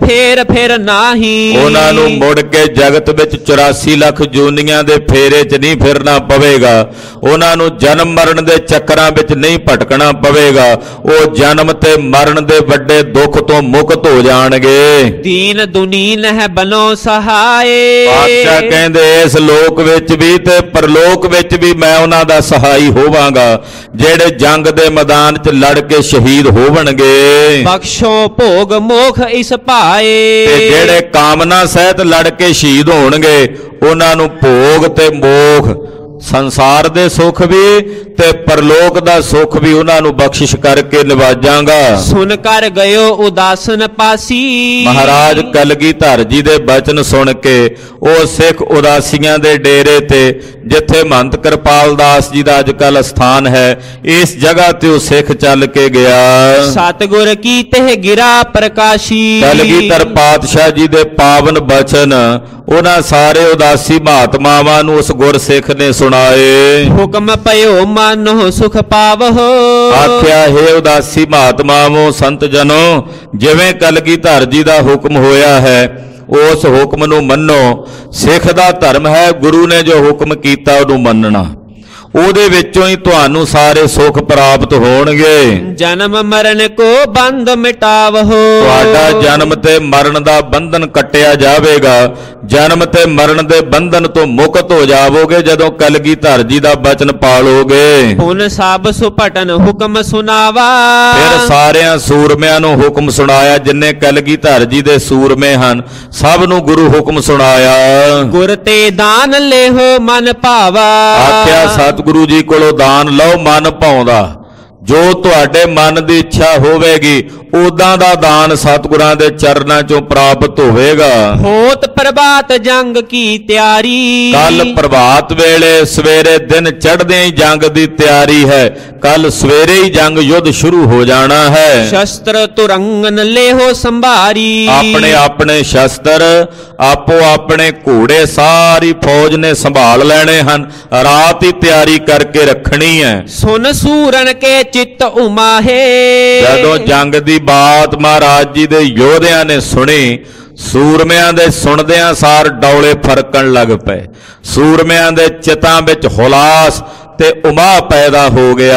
ਫਿਰ ਨਾਹੀ। ਉਹਨਾਂ ਨੂੰ ਮੁੜ ਕੇ ਜਗਤ ਵਿੱਚ 84 ਲੱਖ ਜੂਨੀਆਂ ਦੇ ਫੇਰੇ 'ਚ ਨਹੀਂ ਫਿਰਨਾ ਪਵੇਗਾ। ਉਹਨਾਂ ਨੂੰ ਜਨਮ ਮਰਨ ਦੇ ਚੱਕਰਾਂ ਵਿੱਚ ਨਹੀਂ ਭਟਕਣਾ ਪਵੇਗਾ। ਉਹ ਜਨਮ ਤੇ ਮਰਨ ਦੇ ਵੱਡੇ ਦੁੱਖ ਤੋਂ ਮੁਕਤ ਹੋ ਜਾਣਗੇ। ਦੀਨ ਦੁਨੀਨ ਹੈ ਬਨੋ ਸਹਾਏ। ਪਾਤਸ਼ਾਹ ਕਹਿੰਦੇ ਇਸ ਲੋਕ ਵਿੱਚ ਵੀ ਤੇ ਪਰਲੋਕ ਵਿੱਚ ਵੀ ਮੈਂ ਉਹਨਾਂ ਦਾ ਸਹਾਈ ਹੋਵਾਂਗਾ ਜਿਹੜੇ ਜੰਗ ਦੇ ਮੈਦਾਨ 'ਚ ਲੜ ਕੇ ਸ਼ਹੀਦ ਹੋਵਣਗੇ। ਬਖਸ਼ੋ ਭੋਗ ਮੋਖ ਇਸ ਭਾਏ। ਤੇ ਜਿਹੜੇ ਕਾਮਨਾ ਸਹਿਤ ਲੜ ਕੇ ਸ਼ਹੀਦ ਹੋਣਗੇ ਉਹਨਾਂ ਨੂੰ ਭੋਗ ਤੇ ਮੋਖ, ਸੰਸਾਰ ਦੇ ਸੁੱਖ ਵੀ ਤੇ ਪਰਲੋਕ ਦਾ ਸੁੱਖ ਵੀ ਉਹਨਾਂ ਨੂੰ ਬਖਸ਼ਿਸ਼ ਕਰਕੇ ਨਿਵਾਜਾਂਗਾ। ਸੁਨ ਕਰ ਗਇਓ ਉਦਾਸਨ ਪਾਸੀ। ਮਹਾਰਾਜ ਕਲਗੀਧਰ ਜੀ ਦੇ ਬਚਨ ਸੁਣ ਕੇ ਉਹ ਸਿੱਖ ਉਦਾਸੀਆਂ ਦੇ ਡੇਰੇ ਤੇ, ਜਿੱਥੇ ਮਹੰਤ ਕਿਰਪਾਲ ਦਾਸ ਜੀ ਦਾ ਅੱਜ ਕੱਲ ਸਥਾਨ ਹੈ, ਇਸ ਜਗ੍ਹਾ ਤੇ ਉਹ ਸਿੱਖ ਚੱਲ ਕੇ ਗਿਆ। ਸਤਿਗੁਰ ਕੀ ਤਹਿ ਗਿਰਾ ਪ੍ਰਕਾਸ਼ੀ। ਕਲਗੀਧਰ ਪਾਤਸ਼ਾਹ ਜੀ ਦੇ ਪਾਵਨ ਬਚਨ ਉਹਨਾਂ ਸਾਰੇ ਉਦਾਸੀ ਮਹਾਤਮਾਵਾਂ ਨੂੰ ਉਸ ਗੁਰਸਿੱਖ ਨੇ ਸੁਣਾਏ। ਹੁਕਮ ਪਇਓ ਮਾਨੋ ਸੁਖ ਪਾਵਹੁ। ਆਖਿਆ ਹੈ ਉਦਾਸੀ ਮਹਾਤਮਾਵੋ ਸੰਤ ਜਨੋ, ਜਿਵੇਂ ਕਲਗੀਧਰ ਜੀ ਦਾ ਹੁਕਮ ਹੋਇਆ ਹੈ ਉਸ ਹੁਕਮ ਨੂੰ ਮੰਨੋ। ਸਿੱਖ ਦਾ ਧਰਮ ਹੈ ਗੁਰੂ ਨੇ ਜੋ ਹੁਕਮ ਕੀਤਾ ਉਹਨੂੰ ਮੰਨਣਾ। ਉਹਦੇ ਵਿੱਚੋਂ ਹੀ ਤੁਹਾਨੂੰ ਸਾਰੇ ਸੁੱਖ ਪ੍ਰਾਪਤ ਹੋਣਗੇ। ਜਨਮ ਮਰਨ ਕੋ ਬੰਧ ਮਿਟਾਵਹੁ। ਤੁਹਾਡਾ ਜਨਮ ਤੇ ਮਰਨ ਦਾ ਬੰਧਨ ਕੱਟਿਆ ਜਾਵੇਗਾ। ਜਨਮ ਤੇ ਮਰਨ ਦੇ ਬੰਧਨ ਤੋਂ ਮੁਕਤ ਹੋ ਜਾਵੋਗੇ ਜਦੋਂ ਕਲਗੀਧਰ ਜੀ ਦਾ ਬਚਨ ਪਾਲੋਗੇ। ਹੁਣ ਸਭ ਸੁਭਟਨ ਹੁਕਮ ਸੁਨਾਵਾ। ਫਿਰ ਸਾਰਿਆਂ ਸੂਰਮਿਆਂ ਨੂੰ ਹੁਕਮ ਸੁਣਾਇਆ। ਜਿੰਨੇ ਕਲਗੀਧਰ ਜੀ ਦੇ ਸੂਰਮੇ ਹਨ ਸਭ ਨੂੰ ਗੁਰੂ ਹੁਕਮ ਸੁਣਾਇਆ। ਗੁਰ ਤੇ ਦਾਨ ਲੇਹੋ ਮਨ ਭਾਵਾ। ਆਖਿਆ ਸਤਿਗੁਰੂ ਜੀ ਕੋਲੋਂ ਦਾਨ ਲਓ ਮਨ ਭਾਉਂਦਾ। ਜੋ ਤੁਹਾਡੇ ਮਨ ਦੀ ਇੱਛਾ ਹੋਵੇਗੀ ਉਦਾਂ ਦਾ ਦਾਨ ਸਤਿਗੁਰਾਂ ਦੇ ਚਰਨਾਂ ਚੋਂ ਪ੍ਰਾਪਤ ਹੋਵੇਗਾ। ਹੋਤ ਪ੍ਰਭਾਤ ਜੰਗ ਕੀ ਤਿਆਰੀ। ਕੱਲ ਪ੍ਰਭਾਤ ਵੇਲੇ ਸਵੇਰੇ ਦਿਨ ਚੜ੍ਹਦਿਆਂ ਹੀ ਜੰਗ ਦੀ ਤਿਆਰੀ ਹੈ। ਕੱਲ ਸਵੇਰੇ ਹੀ ਜੰਗ ਯੁੱਧ ਸ਼ੁਰੂ ਹੋ ਜਾਣਾ ਹੈ। ਸ਼ਸਤਰ ਤੁਰੰਗਨ ਲੇਹੋ ਸੰਭਾਰੀ। ਆਪਣੇ ਆਪਣੇ ਸ਼ਸਤਰ ਆਪੋ ਆਪਣੇ ਘੋੜੇ ਸਾਰੀ ਫੌਜ ਨੇ ਸੰਭਾਲ ਲੈਣੇ ਹਨ। ਰਾਤ ਹੀ ਤਿਆਰੀ ਕਰਕੇ ਰੱਖਣੀ ਹੈ। ਸੁਨ ਸੂਰਨ ਕੇ ਚਿੱਤ ਉਮਾਹੇ। ਜਦੋਂ ਜੰਗ ਦੀ ਬਾਤ ਮਹਾਰਾਜ ਜੀ ਦੇ ਯੋਧਿਆਂ ਨੇ ਸੁਣੀ, ਸੂਰਮਿਆਂ ਦੇ ਸੁਣਦਿਆਂ ਸਾਰ ਡੌਲੇ ਫਰਕਣ ਲੱਗ ਪਏ। ਸੂਰਮਿਆਂ ਦੇ ਚਿੱਤਾਂ ਵਿੱਚ ਹੁਲਾਸ ਤੇ ਉਮਾਹ ਪੈਦਾ ਹੋ ਗਿਆ।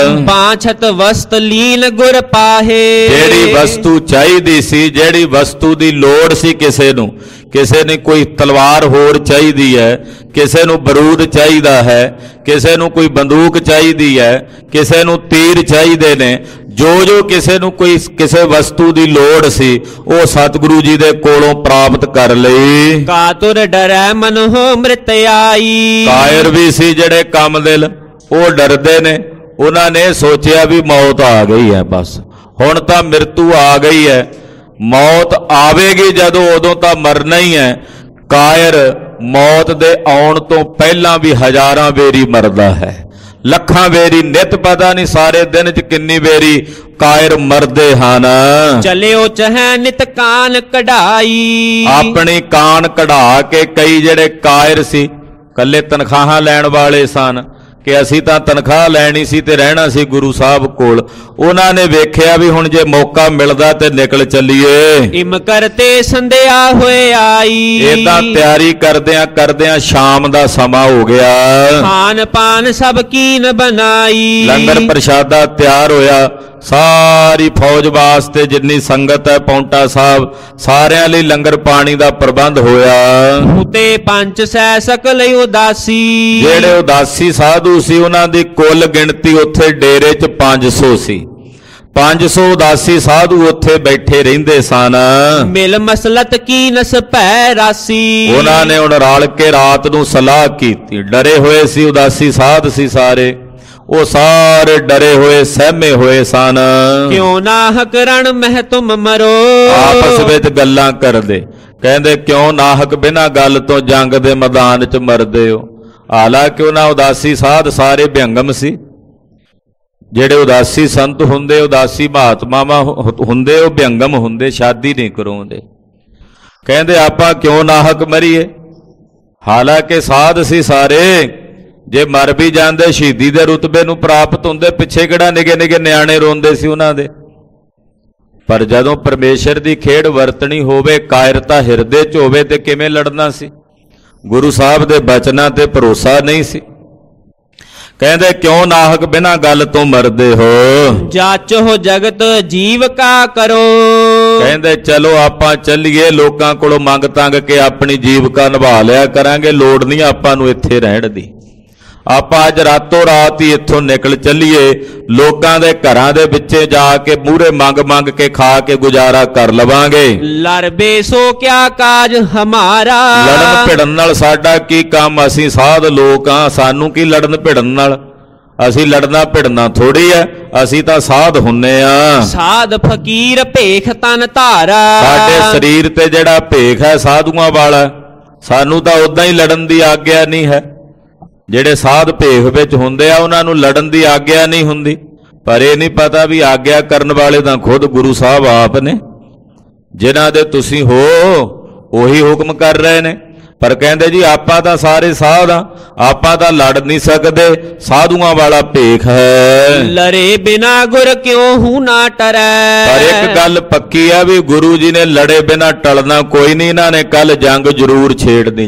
ਪਾਛਤ ਵਸਤ ਲੀਨ ਗੁਰ ਪਾਹੇ। ਜਿਹੜੀ ਵਸਤੂ ਚਾਹੀਦੀ ਸੀ, ਜਿਹੜੀ ਵਸਤੂ ਦੀ ਲੋੜ ਸੀ ਕਿਸੇ ਨੂੰ ਕੋਈ ਤਲਵਾਰ ਹੋਰ ਚਾਹੀਦੀ ਹੈ, ਕਿਸੇ ਨੂੰ ਬਰੂਦ ਚਾਹੀਦਾ ਹੈ, ਕਿਸੇ ਨੂੰ ਕੋਈ ਬੰਦੂਕ ਚਾਹੀਦੀ ਹੈ, ਕਿਸੇ ਨੂੰ ਤੀਰ ਚਾਹੀਦੇ ਨੇ। ਜੋ ਕਿਸੇ ਨੂੰ ਕਿਸੇ ਵਸਤੂ ਦੀ ਲੋੜ ਸੀ ਉਹ ਸਤਿਗੁਰੂ ਜੀ ਦੇ ਕੋਲੋਂ ਪ੍ਰਾਪਤ ਕਰ ਲਈ। ਕਾਤੁਰ ਡਰੈ ਮਨਹੁ ਮ੍ਰਿਤ ਆਈ। ਕਾਇਰ ਵੀ ਸੀ ਜਿਹੜੇ ਕੰਮ ਦਿਲ, ਉਹ ਡਰਦੇ ਨੇ। ਉਹਨਾਂ ਨੇ ਸੋਚਿਆ ਵੀ ਮੌਤ ਆ ਗਈ ਹੈ, ਬਸ ਹੁਣ ਤਾਂ ਮਿਰਤੂ ਆ ਗਈ ਹੈ। ਮੌਤ ਆਵੇਗੀ ਜਦੋਂ ਉਦੋਂ ਤਾਂ ਮਰਨਾ ਹੀ ਹੈ। ਕਾਇਰ ਮੌਤ ਦੇ ਆਉਣ ਤੋਂ ਪਹਿਲਾਂ ਵੀ ਹਜ਼ਾਰਾਂ ਵੇਰੀ ਮਰਦਾ ਹੈ, ਲੱਖਾਂ ਵੇਰੀ। ਨਿਤ ਪਤਾ ਨਹੀਂ ਸਾਰੇ ਦਿਨ 'ਚ ਕਿੰਨੀ ਵੇਰੀ ਕਾਇਰ ਮਰਦੇ ਹਨ। ਚਲਿਓ ਚਹੈ ਨਿਤ ਕਾਨ ਕਢਾਈ। ਆਪਣੀ ਕਾਨ ਕਢਾ ਕੇ ਕਈ ਜਿਹੜੇ ਕਾਇਰ ਸੀ, ਕੱਲੇ ਤਨਖਾਹਾਂ ਲੈਣ ਵਾਲੇ ਸਨ ਕਿ ਅਸੀਂ ਤਾਂ ਤਨਖਾਹ ਲੈਣੀ ਸੀ ਤੇ ਰਹਿਣਾ ਸੀ ਗੁਰੂ ਸਾਹਿਬ ਕੋਲ। ਉਹਨਾਂ ਨੇ ਵੇਖਿਆ ਵੀ ਹੁਣ ਜੇ ਮੌਕਾ ਮਿਲਦਾ ਤੇ ਨਿਕਲ ਚੱਲੀਏ। ਇਮ ਕਰਤੇ ਸੰਧਿਆ ਹੋਏ ਆਈ। ਇਹ ਤਾਂ ਤਿਆਰੀ ਕਰਦਿਆਂ ਸ਼ਾਮ ਦਾ ਸਮਾਂ ਹੋ ਗਿਆ। ਖਾਨ ਪਾਨ ਸਭ ਕੀਨ ਬਣਾਈ। ਲੰਗਰ ਪ੍ਰਸ਼ਾਦਾ ਤਿਆਰ ਹੋਇਆ। ਸਾਰੀ ਫੌਜ ਵਾਸਤੇ ਜਿੰਨੀ ਸੰਗਤ ਹੈ ਪੌਂਟਾ ਸਾਹਿਬ, ਸਾਰਿਆਂ ਲਈ ਲੰਗਰ ਪਾਣੀ ਦਾ ਪ੍ਰਬੰਧ ਹੋਇਆ। ਉਤੇ ਪੰਜ ਸੈ ਸਕਲ ਉਦਾਸੀ। ਜਿਹੜੇ ਉਦਾਸੀ ਸਾਧੂ ਸੀ ਉਹਨਾਂ ਦੀ ਕੁੱਲ ਗਿਣਤੀ ਉੱਥੇ ਡੇਰੇ 'ਚ 500 ਸੀ। 500 ਉਦਾਸੀ ਸਾਧੂ ਉੱਥੇ ਬੈਠੇ ਰਹਿੰਦੇ ਸਨ। ਮਿਲ ਮਸਲਤ ਕੀ ਨਸ ਭੈ ਰਾਸੀ। ਉਹਨਾਂ ਨੇ ਹੁਣ ਰਲ ਕੇ ਰਾਤ ਨੂੰ ਸਲਾਹ ਕੀਤੀ। ਡਰੇ ਹੋਏ ਸੀ ਉਦਾਸੀ ਸਾਧ ਸੀ ਸਾਰੇ, ਉਹ ਸਾਰੇ ਡਰੇ ਹੋਏ ਸਹਿਮੇ ਹੋਏ ਸਨ। ਕਿਉਂ ਨਾਹਕ ਰਣ ਮਹਿ ਤੁਮ ਮਰੋ। ਆਪਸ ਵਿੱਚ ਗੱਲਾਂ ਕਰਦੇ, ਕਹਿੰਦੇ ਕਿਉਂ ਨਾਹਕ ਬਿਨਾਂ ਗੱਲ ਤੋਂ ਜੰਗ ਦੇ ਮੈਦਾਨ 'ਚ ਮਰਦੇ ਹੋ। ਹਾਲਾਂਕਿ ਉਹਨਾਂ ਉਦਾਸੀ ਸਾਧ ਸਾਰੇ ਭਿਅੰਗਮ ਸੀ। ਜਿਹੜੇ ਉਦਾਸੀ ਸੰਤ ਹੁੰਦੇ, ਉਦਾਸੀ ਮਹਾਤਮਾਵਾਂ ਹੁੰਦੇ, ਉਹ ਭਿਅੰਗਮ ਹੁੰਦੇ, ਸ਼ਾਦੀ ਨਹੀਂ ਕਰਾਉਂਦੇ। ਕਹਿੰਦੇ ਆਪਾਂ ਕਿਉਂ ਨਾਹਕ ਮਰੀਏ। ਹਾਲਾਂਕਿ ਸਾਧ ਸੀ ਸਾਰੇ, ਜੇ ਮਰ ਵੀ ਜਾਂਦੇ ਸ਼ਹੀਦੀ ਦੇ ਰੁਤਬੇ ਨੂੰ ਪ੍ਰਾਪਤ ਹੁੰਦੇ। ਪਿੱਛੇ ਕਿਹੜਾ ਨਿੱਕੇ ਨਿੱਕੇ ਨਿਆਣੇ ਰੋਂਦੇ ਸੀ ਉਹਨਾਂ ਦੇ। ਪਰ ਜਦੋਂ ਪਰਮੇਸ਼ਰ ਦੀ ਖੇਡ ਵਰਤਣੀ ਹੋਵੇ, ਕਾਇਰਤਾ ਹਿਰਦੇ 'ਚ ਹੋਵੇ, ਤੇ ਕਿਵੇਂ ਲੜਨਾ ਸੀ? ਗੁਰੂ ਸਾਹਿਬ ਦੇ ਬਚਨਾਂ ਤੇ ਭਰੋਸਾ ਨਹੀਂ ਸੀ। ਕਹਿੰਦੇ ਕਿਉਂ ਨਾਹਕ ਬਿਨਾਂ ਗੱਲ ਤੋਂ ਮਰਦੇ ਹੋ, ਜਾਚੋ ਜਗਤ ਜੀਵ ਕਾ ਕਰੋ। ਕਹਿੰਦੇ ਚਲੋ ਆਪਾਂ ਚੱਲੀਏ, ਲੋਕਾਂ ਕੋਲੋਂ ਮੰਗ ਤੰਗ ਕੇ ਆਪਣੀ ਜੀਵਕਾ ਨਿਭਾ ਲਿਆ ਕਰਾਂਗੇ, ਲੋੜ ਨਹੀਂ ਆਪਾਂ ਨੂੰ ਇੱਥੇ ਰਹਿਣ ਦੀ। ਆਪਾਂ ਅੱਜ ਰਾਤੋਂ ਰਾਤ ਹੀ ਇੱਥੋਂ ਨਿਕਲ ਚੱਲੀਏ, ਲੋਕਾਂ ਦੇ ਘਰਾਂ ਦੇ ਵਿੱਚੇ ਜਾ ਕੇ ਮੂਹਰੇ ਮੰਗ ਕੇ ਖਾ ਕੇ ਗੁਜ਼ਾਰਾ ਕਰ ਲਵਾਂਗੇ। ਲੜਬੇ ਸੋ ਕਿਆ ਕਾਜ ਹਮਾਰਾ, ਲੜਨ ਭਿੜਨ ਨਾਲ ਸਾਡਾ ਕੀ ਕੰਮ? ਅਸੀਂ ਸਾਧ ਲੋਕ ਆ, ਸਾਨੂੰ ਕੀ ਲੜਨ ਭਿੜਨ ਨਾਲ? ਅਸੀਂ ਲੜਨਾ ਭਿੜਨਾ ਥੋੜੀ ਐ, ਅਸੀਂ ਤਾਂ ਸਾਧ ਹੁੰਨੇ ਆ। ਸਾਧ ਫਕੀਰ ਭੇਖ ਤਨ ਧਾਰਾ, ਸਾਡੇ ਸਰੀਰ ਤੇ ਜਿਹੜਾ ਭੇਖ ਹੈ ਸਾਧੂਆਂ ਵਾਲਾ, ਸਾਨੂੰ ਤਾਂ ਉਦਾਂ ਹੀ ਲੜਨ ਦੀ ਆਗਿਆ ਨਹੀਂ ਹੈ। ਜਿਹੜੇ ਸਾਧ ਭੇਖ ਵਿੱਚ ਹੁੰਦੇ ਆ ਉਹਨਾਂ ਨੂੰ ਲੜਨ ਦੀ ਆਗਿਆ ਨਹੀਂ ਹੁੰਦੀ, ਪਰ ਇਹ ਨਹੀਂ ਪਤਾ ਵੀ ਆਗਿਆ ਕਰਨ ਵਾਲੇ ਤਾਂ ਖੁਦ ਗੁਰੂ ਸਾਹਿਬ ਆਪ ਨੇ, ਜਿਨ੍ਹਾਂ ਦੇ ਤੁਸੀਂ ਹੋ ਉਹੀ ਹੁਕਮ ਕਰ ਰਹੇ ਨੇ। ਪਰ ਕਹਿੰਦੇ ਜੀ ਆਪਾਂ ਤਾਂ ਸਾਰੇ ਸਾਧ ਆ, ਆਪਾਂ ਤਾਂ ਲੜ ਨਹੀਂ ਸਕਦੇ, ਸਾਧੂਆਂ ਵਾਲਾ ਭੇਖ ਹੈ। ਲੜੇ ਬਿਨਾ ਗੁਰ ਕਿਉਂ ਹੂੰ ਨਾ ਟਰੈ, ਪਰ ਇੱਕ ਗੱਲ ਪੱਕੀ ਆ ਵੀ ਗੁਰੂ ਜੀ ਨੇ ਲੜੇ ਬਿਨਾ ਟਲਣਾ ਕੋਈ ਨਹੀਂ। ਇਹਨਾਂ ਨੇ ਕੱਲ ਜੰਗ ਜ਼ਰੂਰ ਛੇੜਨੀ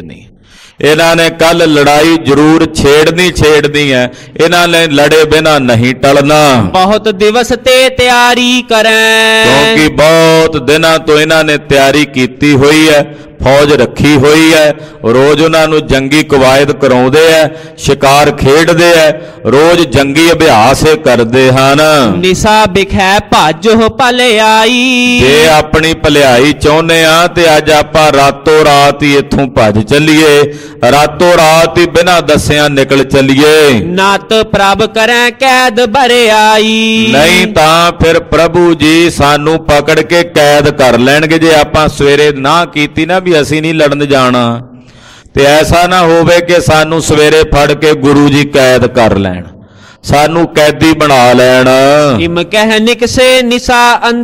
ਇਹਨਾਂ ਨੇ ਕੱਲ ਲੜਾਈ ਜ਼ਰੂਰ ਛੇੜਨੀ ਹੈ। ਇਹਨਾਂ ਨੇ ਲੜੇ ਬਿਨਾ ਨਹੀਂ ਟਲਣਾ। ਬਹੁਤ ਦਿਵਸ ਤੇ ਤਿਆਰੀ ਕਰੈ, ਕਿਉਂਕਿ ਬਹੁਤ ਦਿਨਾਂ ਤੋਂ ਇਹਨਾਂ ਨੇ ਤਿਆਰੀ ਕੀਤੀ ਹੋਈ ਹੈ, ਫੌਜ ਰੱਖੀ ਹੋਈ ਹੈ। ਰੋਜ਼ ਉਹਨਾਂ ਨੂੰ ਜੰਗੀ ਕਵਾਇਦ ਕਰਾਉਂਦੇ ਆ, ਸ਼ਿਕਾਰ ਖੇਡਦੇ ਆ, ਰੋਜ਼ ਜੰਗੀ ਅਭਿਆਸ ਕਰਦੇ ਹਨ। ਨਿਸਾ ਬਿਖੈ ਭਾਜੋ ਭਲਿਆਈ, ਜੇ ਆਪਣੀ ਭਲਿਆਈ ਚਾਹੁੰਦੇ ਆ ਤੇ ਅੱਜ ਆਪਾਂ ਰਾਤੋਂ ਰਾਤ ਹੀ ਇੱਥੋਂ ਭੱਜ ਚੱਲੀਏ, ਰਾਤੋਂ ਰਾਤ ਹੀ ਬਿਨਾਂ ਦੱਸਿਆਂ ਨਿਕਲ ਚੱਲੀਏ। ਨਤ ਪ੍ਰਭ ਕਰੈ ਕੈਦ ਭਰਿਆਈ, ਨਹੀਂ ਤਾਂ ਫਿਰ ਪ੍ਰਭੂ ਜੀ ਸਾਨੂੰ ਪਕੜ ਕੇ ਕੈਦ ਕਰ ਲੈਣਗੇ। ਜੇ ਆਪਾਂ ਸਵੇਰੇ ਨਾ ਕੀਤੀ ਨਾ ਵੀ ਅਸੀਂ ਨਹੀਂ ਲੜਨ ਜਾਣਾ, ਤੇ ਐਸਾ ਨਾ ਹੋਵੇ ਕਿ ਸਾਨੂੰ ਸਵੇਰੇ ਫੜ ਕੇ ਗੁਰੂ ਜੀ ਕੈਦ ਕਰ ਲੈਣ, ਸਾਨੂੰ ਕੈਦੀ ਬਣਾ ਲੈਣ। ਇਮ ਕਹਿ ਨਿਕਸੇ ਨਿਸਾ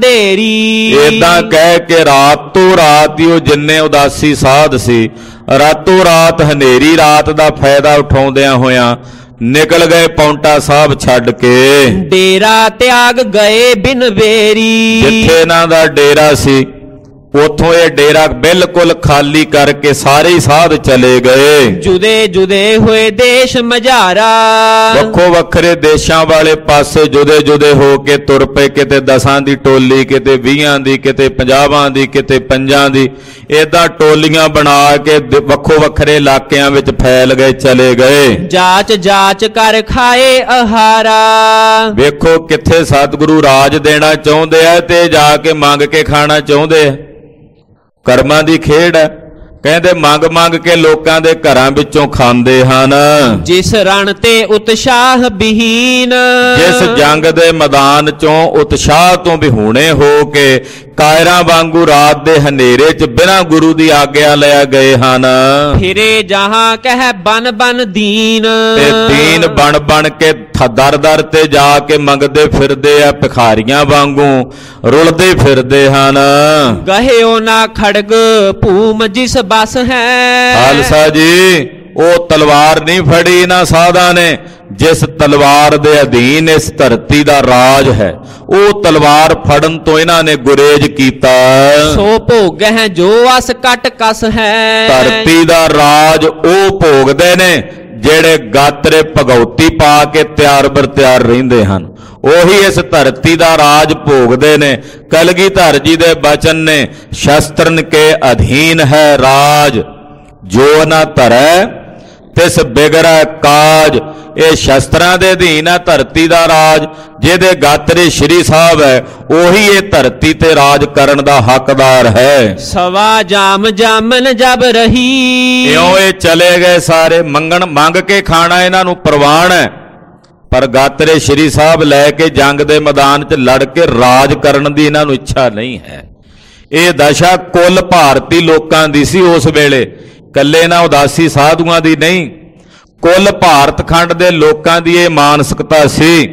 ਅੰਧੇਰੀ, ਏਦਾਂ ਕਹਿ ਕੇ ਰਾਤੋਂ ਰਾਤ ਹੀ ਉਹ ਜਿੰਨੇ ਉਦਾਸੀ ਸਾਧ ਸੀ, ਰਾਤੋਂ ਰਾਤ ਹਨੇਰੀ ਰਾਤ ਦਾ ਫਾਇਦਾ ਉਠਾਉਂਦਿਆਂ ਹੋਇਆਂ ਨਿਕਲ ਗਏ ਪੌਂਟਾ ਸਾਹਿਬ ਛੱਡ ਕੇ। ਡੇਰਾ ਤਿਆਗ ਗਏ ਬਿਨ ਵੇਰੀ, ਜਿੱਥੇ ਇਹਨਾਂ ਦਾ ਡੇਰਾ ਸੀ ਉਥੋਂ ਇਹ ਡੇਰਾ ਬਿਲਕੁਲ ਖਾਲੀ ਕਰਕੇ ਸਾਰੇ ਹੀ ਸਾਧ ਚਲੇ ਗਏ। ਜੁਦੇ ਹੋਏ ਦੇਸ਼ ਮਝਾਰਾ, ਵੱਖੋ ਵੱਖਰੇ ਦੇਸ਼ਾਂ ਵਾਲੇ ਪਾਸੇ ਜੁਦੇ ਹੋ ਕੇ ਤੁਰ ਪਏ। ਕਿਤੇ 10 ਦੀ ਟੋਲੀ, ਕਿਤੇ 20 ਦੀ, ਕਿਤੇ 50 ਦੀ, ਕਿਤੇ 5 ਦੀ, ਏਦਾਂ ਟੋਲੀਆਂ ਬਣਾ ਕੇ ਵੱਖੋ ਵੱਖਰੇ ਇਲਾਕਿਆਂ ਵਿੱਚ ਫੈਲ ਗਏ, ਚਲੇ ਗਏ। ਜਾਚ ਕਰ ਖਾਏ ਆਹਾਰਾ, ਵੇਖੋ ਕਿੱਥੇ ਸਤਿਗੁਰੂ ਰਾਜ ਦੇਣਾ ਚਾਹੁੰਦੇ ਆ ਤੇ ਜਾ ਕੇ ਮੰਗ ਕੇ ਖਾਣਾ ਚਾਹੁੰਦੇ ਆ। ਕਰਮਾਂ ਦੀ ਖੇਡ ਹੈ। ਕਹਿੰਦੇ ਮੰਗ ਕੇ ਲੋਕਾਂ ਦੇ ਘਰਾਂ ਵਿੱਚੋਂ ਖਾਂਦੇ ਹਨ। ਜਿਸ ਰਣ ਤੇ ਉਤਸ਼ਾਹ ਵਿਹੀਨ, ਜਿਸ ਜੰਗ ਦੇ ਮੈਦਾਨ ਚੋਂ ਉਤਸ਼ਾਹ ਤੋਂ ਵਿਹੂਣੇ ਹੋ ਕੇ ਕਾਇਰਾਂ ਵਾਂਗੂ ਰਾਤ ਦੇ ਹਨੇਰੇ 'ਚ ਬਿਨਾਂ ਗੁਰੂ ਦੀ ਆਗਿਆ ਲਿਆ ਗਏ ਹਨ। ਫਿਰੇ ਜਹਾਂ ਕਹਿ ਬਨ ਦੀਨ, ਤੇ ਦੀਨ ਬਣ ਕੇ ਦਰ ਤੇ ਜਾ ਕੇ ਮੰਗਦੇ ਫਿਰਦੇ ਆ, ਭਿਖਾਰੀਆਂ ਵਾਂਗੂ ਰੁਲਦੇ ਫਿਰਦੇ ਹਨ। ਗਹਿਓ ਨਾ ਖੜਗ ਭੂਮ ਜਿਸ ਬਸ ਹੈ, ਖਾਲਸਾ ਜੀ ਉਹ ਤਲਵਾਰ ਨਹੀਂ ਫੜੀ ਇਹਨਾਂ ਸਾਧਾਂ ਨੇ ਜਿਸ ਤਲਵਾਰ ਦੇ ਅਧੀਨ ਇਸ ਧਰਤੀ ਦਾ ਰਾਜ ਹੈ। ਉਹ ਤਲਵਾਰ ਫੜਨ ਤੋਂ ਇਹਨਾਂ ਨੇ ਗੁਰੇਜ ਕੀਤਾ। ਸੋ ਭੋਗ ਹੈ ਜੋ ਅਸ ਕਟ ਕਸ ਹੈ, ਧਰਤੀ ਦਾ ਰਾਜ ਉਹ ਭੋਗਦੇ ਨੇ ਜਿਹੜੇ ਗਾਤਰੇ ਭਗਉਤੀ ਪਾ ਕੇ ਤਿਆਰ ਬਰ ਤਿਆਰ ਰਹਿੰਦੇ ਹਨ। ਉਹੀ ਇਸ ਧਰਤੀ ਦਾ ਰਾਜ ਭੋਗਦੇ ਨੇ। ਕਲਗੀਧਰ ਜੀ ਦੇ ਬਚਨ ਨੇ, ਸ਼ਸਤਰਨ ਕੇ ਅਧੀਨ ਹੈ ਰਾਜ, ਜੋ ਨਾ ਧਰੈ ਤਿਸ ਬਿਗੜੈ ਕਾਜ। ਇਹ ਸ਼ਸਤਰਾਂ ਦੇ ਅਧੀਨ ਹੈ ਧਰਤੀ ਦਾ ਰਾਜ। ਜਿਹਦੇ ਗਾਤਰੇ ਸ਼੍ਰੀ ਸਾਹਿਬ ਹੈ ਉਹੀ ਇਹ ਧਰਤੀ ਤੇ ਰਾਜ ਕਰਨ ਦਾ ਹੱਕਦਾਰ ਹੈ। ਸਵਾ ਜਾਮਨ ਜਬ ਰਹੀ, ਇਉਂ ਇਹ ਚਲੇ ਗਏ ਸਾਰੇ। ਮੰਗ ਕੇ ਖਾਣਾ ਇਹਨਾਂ ਨੂੰ ਪ੍ਰਵਾਨ ਹੈ, ਪਰ ਗਾਤਰੇ ਸ਼੍ਰੀ ਸਾਹਿਬ ਲੈ ਕੇ ਜੰਗ ਦੇ ਮੈਦਾਨ 'ਚ ਲੜ ਕੇ ਰਾਜ ਕਰਨ ਦੀ ਇਹਨਾਂ ਨੂੰ ਇੱਛਾ ਨਹੀਂ ਹੈ। ਇਹ ਦਸ਼ਾ ਕੁੱਲ ਭਾਰਤੀ ਲੋਕਾਂ ਦੀ ਸੀ ਉਸ ਵੇਲੇ, ਕੱਲੇ ਨਾ ਉਦਾਸੀ ਸਾਧੂਆਂ ਦੀ ਨਹੀਂ, ਕੁੱਲ ਭਾਰਤ ਖੰਡ ਦੇ ਲੋਕਾਂ ਦੀ ਇਹ ਮਾਨਸਿਕਤਾ ਸੀ।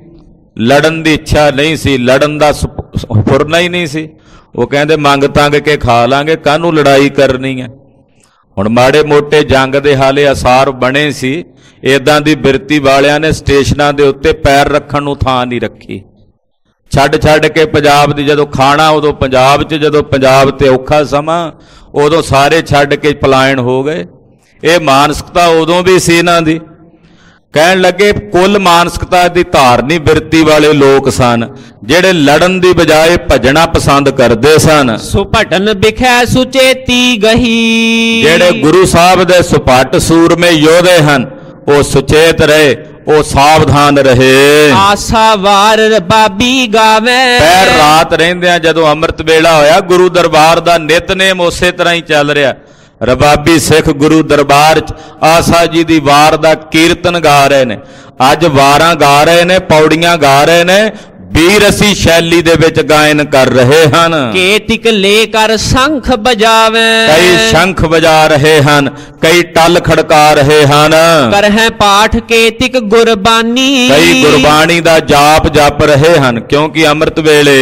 ਲੜਨ ਦੀ ਇੱਛਾ ਨਹੀਂ ਸੀ, ਲੜਨ ਦਾ ਫੁਰਨਾ ਹੀ ਨਹੀਂ ਸੀ। ਉਹ ਕਹਿੰਦੇ ਮੰਗ ਤੰਗ ਕੇ ਖਾ ਲਾਂਗੇ, ਕਾਹਨੂੰ ਲੜਾਈ ਕਰਨੀ ਹੈ। ਹੁਣ ਮਾੜੇ ਮੋਟੇ ਜੰਗ ਦੇ ਹਾਲੇ ਅਸਾਰ ਬਣੇ ਸੀ। ਏਦਾਂ ਦੀ ਬਿਰਤੀ ਵਾਲਿਆਂ ਨੇ ਸਟੇਸ਼ਨਾਂ ਦੇ ਉੱਤੇ ਪੈਰ ਰੱਖਣ ਨੂੰ ਥਾਂ ਨਹੀਂ ਰੱਖੀ। ਛੱਡ ਕੇ ਪੰਜਾਬ ਦੀ ਜਦੋਂ ਖਾਣਾ ਉਦੋਂ ਪੰਜਾਬ 'ਚ, ਜਦੋਂ ਪੰਜਾਬ ਤੇ ਔਖਾ ਸਮਾਂ ਉਦੋਂ ਸਾਰੇ ਛੱਡ ਕੇ ਪਲਾਇਣ ਹੋ ਗਏ। ਇਹ ਮਾਨਸਿਕਤਾ ਉਦੋਂ ਵੀ ਸੀ ਇਹਨਾਂ ਦੀ। ਕਹਿਣ ਲੱਗੇ ਕੁੱਲ ਮਾਨਸਿਕਤਾ ਦੀ ਧਾਰਨੀ ਬਿਰਤੀ ਵਾਲੇ ਲੋਕ ਸਨ, ਜਿਹੜੇ ਲੜਨ ਦੀ ਬਜਾਏ ਭਜਣਾ ਪਸੰਦ ਕਰਦੇ ਸਨ। ਸੁਭਟਨ ਬਿਖੈ ਸੁਚੇਤੀ ਗਹੀ, ਜਿਹੜੇ ਗੁਰੂ ਸਾਹਿਬ ਦੇ ਸੁਭਟ ਸੂਰਮੇ ਯੋਧੇ ਹਨ, ਉਹ ਸੁਚੇਤ ਰਹੇ, ਉਹ ਸਾਵਧਾਨ ਰਹੇ। ਆਸਾ ਵਾਰ ਰਬਾਬੀ ਗਾਵੇ, ਪੈਰ ਰਾਤ ਰਹਿੰਦਿਆਂ ਜਦੋਂ ਅੰਮ੍ਰਿਤ ਵੇਲਾ ਹੋਇਆ, ਗੁਰੂ ਦਰਬਾਰ ਦਾ ਨਿਤਨੇਮ ਉਸੇ ਤਰ੍ਹਾਂ ਹੀ ਚੱਲ ਰਿਹਾ। ਰਬਾਬੀ ਸਿੱਖ ਗੁਰੂ ਦਰਬਾਰ 'ਚ ਆਸਾ ਜੀ ਦੀ ਵਾਰ ਦਾ ਕੀਰਤਨ ਗਾ ਰਹੇ ਨੇ। ਅੱਜ ਵਾਰਾਂ ਗਾ ਰਹੇ ਨੇ, ਪੌੜੀਆਂ ਗਾ ਰਹੇ ਨੇ, ਬੀਰਸੀ ਸ਼ੈਲੀ ਦੇ ਵਿੱਚ ਗਾਇਨ ਕਰ ਰਹੇ ਹਨ। ਕੇਤਿਕ ਲੈ ਕਰ ਸ਼ੰਖ ਬਜਾਵੇ, ਕਈ ਸ਼ੰਖ ਵਜਾ ਰਹੇ ਹਨ, ਕਈ ਟੱਲ ਖੜਕਾ ਰਹੇ ਹਨ। ਕਰਹਿ ਪਾਠ ਕੇਤਿਕ ਗੁਰਬਾਨੀ, ਕਈ ਗੁਰਬਾਣੀ ਦਾ ਜਾਪ ਜਪ ਰਹੇ ਹਨ, ਕਿਉਂਕਿ ਅੰਮ੍ਰਿਤ ਵੇਲੇ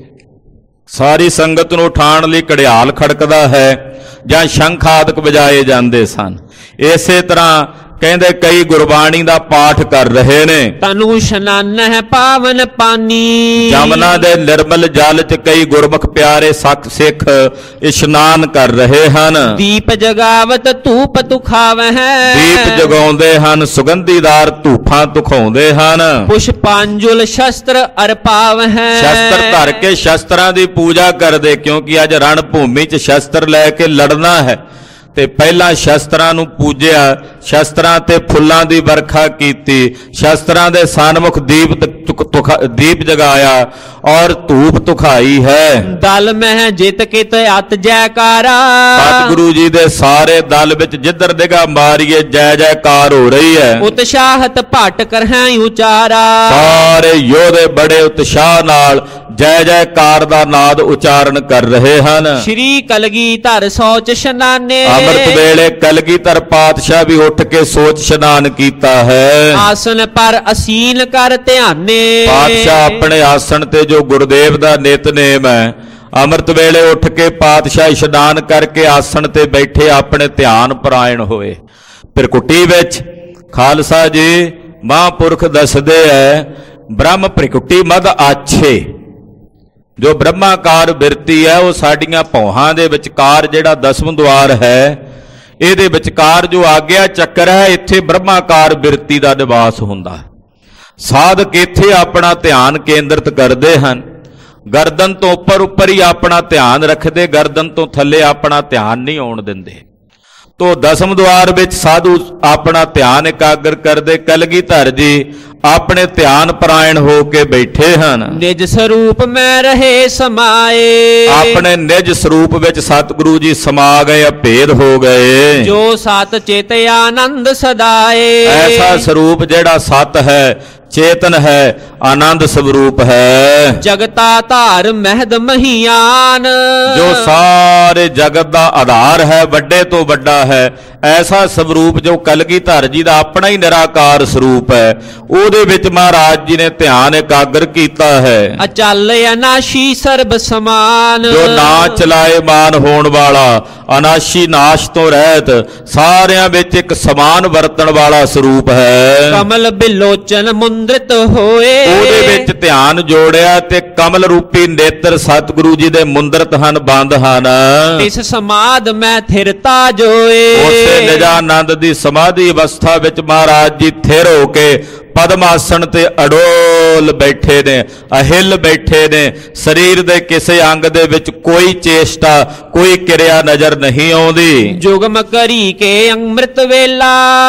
ਸਾਰੀ ਸੰਗਤ ਨੂੰ ਉਠਾਉਣ ਲਈ ਘੜਿਆਲ ਖੜਕਦਾ ਹੈ ਜਾਂ ਸ਼ੰਖ ਆਦਿਕ ਵਜਾਏ ਜਾਂਦੇ ਸਨ। ਇਸੇ ਤਰ੍ਹਾਂ ਕਹਿੰਦੇ ਕਈ ਗੁਰਬਾਣੀ ਦਾ ਪਾਠ ਕਰ ਰਹੇ ਨੇ। ਤਨੂ ਇਸ਼ਨਾਨ ਹੈ ਪਾਵਨ ਪਾਨੀ, ਜਮਨਾ ਦੇ ਨਿਰਮਲ ਜਲ 'ਚ ਕਈ ਗੁਰਮੁਖ ਪਿਆਰੇ ਸਿੱਖ ਇਸ਼ਨਾਨ ਕਰ ਰਹੇ ਹਨ। ਦੀਪ ਜਗਾਵਤ ਧੂਪ ਤੁਖਾਵਹਿ, ਦੀਪ ਜਗਾਉਂਦੇ ਹਨ, ਸੁਗੰਧੀਦਾਰ ਧੂਫਾਂ ਤੁਖਾਉਂਦੇ ਹਨ। ਪੁਸ਼ਪਾਂਜੁਲ ਸ਼ਸਤਰ ਅਰਪਾਵਹਿ, ਸ਼ਸਤਰ ਧਰ ਕੇ ਸ਼ਸਤਰਾਂ ਦੀ ਪੂਜਾ ਕਰਦੇ, ਕਿਉਂਕਿ ਅੱਜ ਰਣ ਭੂਮੀ 'ਚ ਸ਼ਸਤਰ ਲੈ ਕੇ ਲੜਨਾ ਹੈ। ਤੇ ਪਹਿਲਾਂ ਸ਼ਸਤਰਾਂ ਨੂੰ ਪੂਜਿਆ, ਸ਼ਸਤਰਾਂ ਤੇ ਫੁੱਲਾਂ ਦੀ ਵਰਖਾ ਕੀਤੀ, ਸ਼ਸਤਰਾਂ ਦੇ ਸਨਮੁਖ ਦੀਪ ਜਗਾਇਆ ਔਰ ਧੂਪ ਤੁਖਾਈ ਹੈ। ਦਲ ਮਹਿ ਜਿਤ ਕਿਤ ਅਤ ਜੈਕਾਰਾ, ਸਤਿਗੁਰੂ ਜੀ ਦੇ ਸਾਰੇ ਦਲ ਵਿੱਚ ਜਿੱਧਰ ਦਿਗਾ ਮਾਰੀਏ ਜੈ ਜੈਕਾਰ ਹੋ ਰਹੀ ਹੈ। ਉਤਸ਼ਾਹਤ ਭਟ ਕਰਹਿ ਉਚਾਰਾ, ਸਾਰੇ ਯੋਧੇ ਬੜੇ ਉਤਸ਼ਾਹ ਨਾਲ ਜੈ ਜੈਕਾਰ ਦਾ ਨਾਦ ਉਚਾਰਨ ਕਰ ਰਹੇ ਹਨ। ਸ਼੍ਰੀ ਕਲਗੀਧਰ ਸੋਚ ਇਸ਼ਨਾਨੇ, ਅੰਮ੍ਰਿਤ ਵੇਲੇ ਕਲਗੀਧਰ ਪਾਤਸ਼ਾਹ ਵੀ ਉੱਠ ਕੇ ਸੋਚ ਇਸ਼ਨਾਨ ਕੀਤਾ ਹੈ। ਆਸਨ ਪਰ ਅਸੀਨ ਕਰ ਧਿਆਨੇ, ਪਾਤਸ਼ਾਹ ਆਪਣੇ ਆਸਣ ਤੇ ਜੋ ਗੁਰਦੇਵ ਦਾ ਨਿਤਨੇਮ ਹੈ, ਅੰਮ੍ਰਿਤ ਵੇਲੇ ਉੱਠ ਕੇ ਪਾਤਸ਼ਾਹ ਇਸ਼ਨਾਨ ਕਰਕੇ ਆਸਣ ਤੇ ਬੈਠੇ ਆਪਣੇ ਧਿਆਨ ਪਰਾਇਣ ਹੋਏ। ਭ੍ਰਿਕੁਟੀ ਵਿੱਚ ਖਾਲਸਾ ਜੀ ਮਹਾਂਪੁਰਖ ਦੱਸਦੇ ਐ, ਬ੍ਰਹਮ ਭ੍ਰਿਕੁਟੀ ਮਦ ਆਛੇ। ਜੋ ਬ੍ਰਹਮਾਕਾਰ ਬਿਰਤੀ ਹੈ ਉਹ ਸਾਡੀਆਂ ਭੌਹਾਂ ਦੇ ਵਿਚਕਾਰ ਜਿਹੜਾ ਦਸਮ ਦੁਆਰ ਹੈ, ਇਹਦੇ ਵਿਚਕਾਰ ਜੋ ਆਗਿਆ ਚੱਕਰ ਹੈ, ਇੱਥੇ ਬ੍ਰਹਮਾਕਾਰ ਬਿਰਤੀ ਦਾ ਨਿਵਾਸ ਹੁੰਦਾ। ਸਾਧਕ ਇੱਥੇ ਆਪਣਾ ਧਿਆਨ ਕੇਂਦਰਿਤ ਕਰਦੇ ਹਨ। ਗਰਦਨ ਤੋਂ ਉੱਪਰ ਹੀ ਆਪਣਾ ਧਿਆਨ ਰੱਖਦੇ, ਗਰਦਨ ਤੋਂ ਥੱਲੇ ਆਪਣਾ ਧਿਆਨ ਨਹੀਂ ਆਉਣ ਦਿੰਦੇ। ਤੋ ਦਸਮ ਦੁਆਰ ਵਿੱਚ ਸਾਧੂ ਆਪਣਾ ਧਿਆਨ ਇਕਾਗਰ ਕਰਦੇ। ਕਲਗੀਧਰ ਜੀ ਆਪਣੇ ਧਿਆਨ ਪਰਾਇਣ ਹੋ ਕੇ ਬੈਠੇ ਹਨ। ਨਿਜ ਸਰੂਪ ਮੈਂ ਰਹੇ ਸਮਾਏ, ਆਪਣੇ ਨਿਜ ਸਰੂਪ ਵਿੱਚ ਸਤਿਗੁਰੂ ਜੀ ਸਮਾ ਗਏ, ਅਭੇਦ ਹੋ ਗਏ। ਜੋ ਸਤ ਚੇਤ ਆਨੰਦ ਸਦਾਏ, ਐਸਾ ਸਰੂਪ ਜਿਹੜਾ ਸਤ ਹੈ, ਚੇਤਨ ਹੈ, ਆਨੰਦ ਸਰੂਪ ਹੈ। ਜਗਤਾ ਧਾਰ ਮਹਿਦ ਮਹੀਆਨ, ਜੋ ਸਾਰੇ ਜਗਤ ਦਾ ਆਧਾਰ ਹੈ, ਵੱਡੇ ਤੋਂ ਵੱਡਾ ਹੈ। ਐਸਾ ਸਰੂਪ ਜੋ ਕਲਗੀਧਰ ਜੀ ਦਾ ਆਪਣਾ ਹੀ ਨਿਰਾਕਾਰ ਸਰੂਪ ਹੈ, ਉਹਦੇ ਵਿੱਚ ਮਹਾਰਾਜ ਜੀ ਨੇ ਧਿਆਨ ਇਕਾਗਰ ਕੀਤਾ ਹੈ। ਅਚਲ ਅਨਾਸ਼ੀ ਸਰਬ ਸਮਾਨ, ਜੋ ਨਾ ਚਲਾਏ ਮਾਨ ਹੋਣ ਵਾਲਾ, ਅਨਾਸ਼ੀ ਨਾਸ਼ ਤੋਂ ਰਹਿਤ, ਸਾਰਿਆਂ ਵਿੱਚ ਇੱਕ ਸਮਾਨ ਵਰਤਣ ਵਾਲਾ ਸਰੂਪ ਹੈ। ਕਮਲ ਬਿਲੋਚਨ ਮੁੰਦ੍ਰਿਤ ਹੋਏ, ਉਹਦੇ ਵਿੱਚ ਧਿਆਨ ਜੋੜਿਆ ਤੇ ਕਮਲ ਰੂਪੀ ਨੇਤਰ ਸਤਿਗੁਰੂ ਜੀ ਦੇ ਮੁੰਦਰਤ ਹਨ, ਬੰਦ ਹਨ। ਇਸ ਸਮਾਦ ਮੈਂ ਥਿਰਤਾ ਜੋਏ, ਉਸੇ ਨਿਜਾਨੰਦ ਦੀ ਸਮਾਧੀ ਅਵਸਥਾ ਵਿੱਚ ਮਹਾਰਾਜ ਜੀ ਥਿਰ ਹੋ ਕੇ ਪਦਮ ਆਸਣ ਤੇ ਅਡੋਲ ਬੈਠੇ ਨੇ, ਅਹਿਲ ਬੈਠੇ ਨੇ। ਸਰੀਰ ਦੇ ਕਿਸੇ ਅੰਗ ਦੇ ਵਿੱਚ ਕੋਈ ਚੇਸ਼ਟਾ, ਕੋਈ ਕਿਰਿਆ ਨਜ਼ਰ ਨਹੀਂ ਆਉਂਦੀ। ਜੁਗਮ ਕਰੀ ਕੇ ਅੰਮ੍ਰਿਤ ਵੇਲਾ,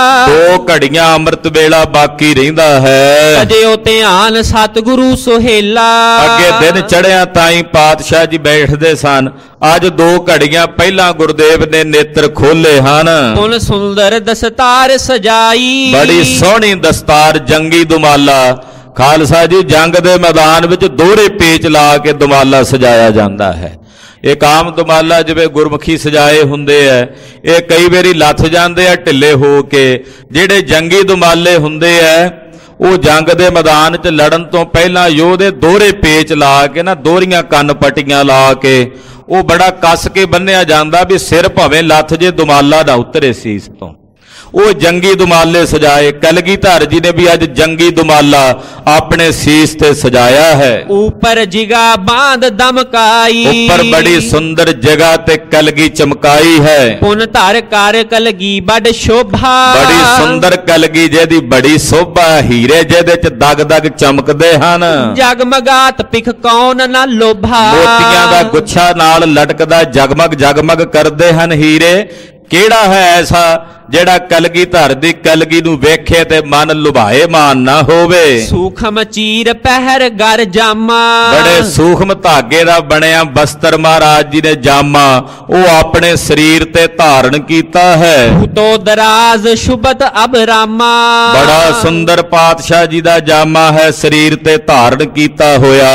2 ਘੜੀਆਂ ਅੰਮ੍ਰਿਤ ਵੇਲਾ ਬਾਕੀ ਰਹਿੰਦਾ ਹੈ। ਅਜੇ ਉਹ ਧਿਆਨ ਸਤਿਗੁਰੂ ਸੁਹੇਲਾ, ਅੱਗੇ ਦਿਨ ਚੜਿਆ ਤਾਈਂ ਪਾਤਸ਼ਾਹ ਜੀ ਬੈਠਦੇ ਸਨ। ਅੱਜ 2 ਘੜੀਆਂ ਪਹਿਲਾਂ ਗੁਰਦੇਵ ਨੇ ਨੇਤਰ ਖੋਲੇ ਹਨ। ਪੁਨ ਸੁੰਦਰ ਦਸਤਾਰ ਸਜਾਈ, ਬੜੀ ਸੋਹਣੀ ਦਸਤਾਰ, ਜੰਗੀ ਦੁਮਾਲਾ। ਖਾਲਸਾ ਜੀ ਜੰਗ ਦੇ ਮੈਦਾਨ ਵਿੱਚ ਦੋਹਰੇ ਪੇਚ ਲਾ ਕੇ ਦੁਮਾਲਾ ਸਜਾਇਆ ਜਾਂਦਾ ਹੈ। ਇੱਕ ਆਮ ਦੁਮਾਲਾ ਜਿਵੇਂ ਗੁਰਮੁਖੀ ਸਜਾਏ ਹੁੰਦੇ ਐ, ਇਹ ਕਈ ਵਾਰੀ ਲੱਥ ਜਾਂਦੇ ਆ ਢਿੱਲੇ ਹੋ ਕੇ। ਜਿਹੜੇ ਜੰਗੀ ਦੁਮਾਲੇ ਹੁੰਦੇ ਐ, ਉਹ ਜੰਗ ਦੇ ਮੈਦਾਨ 'ਚ ਲੜਨ ਤੋਂ ਪਹਿਲਾਂ ਯੋਧੇ ਦੋਹਰੇ ਪੇਚ ਲਾ ਕੇ ਨਾ, ਦੋਹਰੀਆਂ ਕੰਨ ਪੱਟੀਆਂ ਲਾ ਕੇ ਉਹ ਬੜਾ ਕੱਸ ਕੇ ਬੰਨਿਆ ਜਾਂਦਾ ਵੀ ਸਿਰ ਭਾਵੇਂ ਲੱਥ ਜੇ ਦੁਮਾਲਾ ਨਾ ਉਤਰੇ ਸੀਸ ਤੋਂ। ਉਹ ਜੰਗੀ ਦੁਮਾਲੇ ਸਜਾਏ। ਕਲਗੀਧਰ ਜੀ ਨੇ ਵੀ ਅੱਜ ਜੰਗੀ ਦੁਮਾਲਾ ਆਪਣੇ ਸੀਸ ਤੇ ਸਜਾਇਆ ਹੈ। ऊपर जिगा बांध दमकाई, ਉੱਪਰ ਬੜੀ ਸੁੰਦਰ ਜਗ੍ਹਾ ਤੇ ਕਲਗੀ ਚਮਕਾਈ ਹੈ। पुन धर कर कलगी बड़ शोभा, ਬੜੀ ਸੁੰਦਰ ਕਲਗੀ ਜਿਹਦੀ ਬੜੀ ਸੋਭਾ, ਹੀਰੇ ਜਿਹਦੇ ਚ ਦਗ ਦਗ ਚਮਕਦੇ ਹਨ। जगमगात पिख कौन न लोभा, ਮੋਤੀਆਂ ਦਾ ਗੁੱਛਾ ਨਾਲ ਲਟਕਦਾ ਜਗਮਗ ਜਗਮਗ ਕਰਦੇ ਹਨ ਹੀਰੇ। ਕਿਹੜਾ ਹੈ ਐਸਾ ਜਿਹੜਾ ਕਲਗੀਧਰ ਦੀ ਕਲਗੀ ਨੂੰ ਵੇਖੇ ਤੇ ਮਨ ਲੁਭਾਏ ਮਾਨ ਨਾ ਹੋਵੇ। सूखम चीर पहर गर जामा, ਬੜੇ ਸੂਖਮ ਧਾਗੇ ਦਾ ਬਣਿਆ ਬਸਤਰ ਮਹਾਰਾਜ ਜੀ ਨੇ ਜਾਮਾ ਉਹ ਆਪਣੇ ਸਰੀਰ ਤੇ ਧਾਰਨ ਕੀਤਾ ਹੈ। तो दराज शुभत अब रामा, ਬੜਾ ਸੁੰਦਰ ਪਾਤਸ਼ਾਹ ਜੀ ਦਾ ਜਾਮਾ ਹੈ ਸਰੀਰ ਤੇ ਧਾਰਨ ਕੀਤਾ ਹੋਇਆ।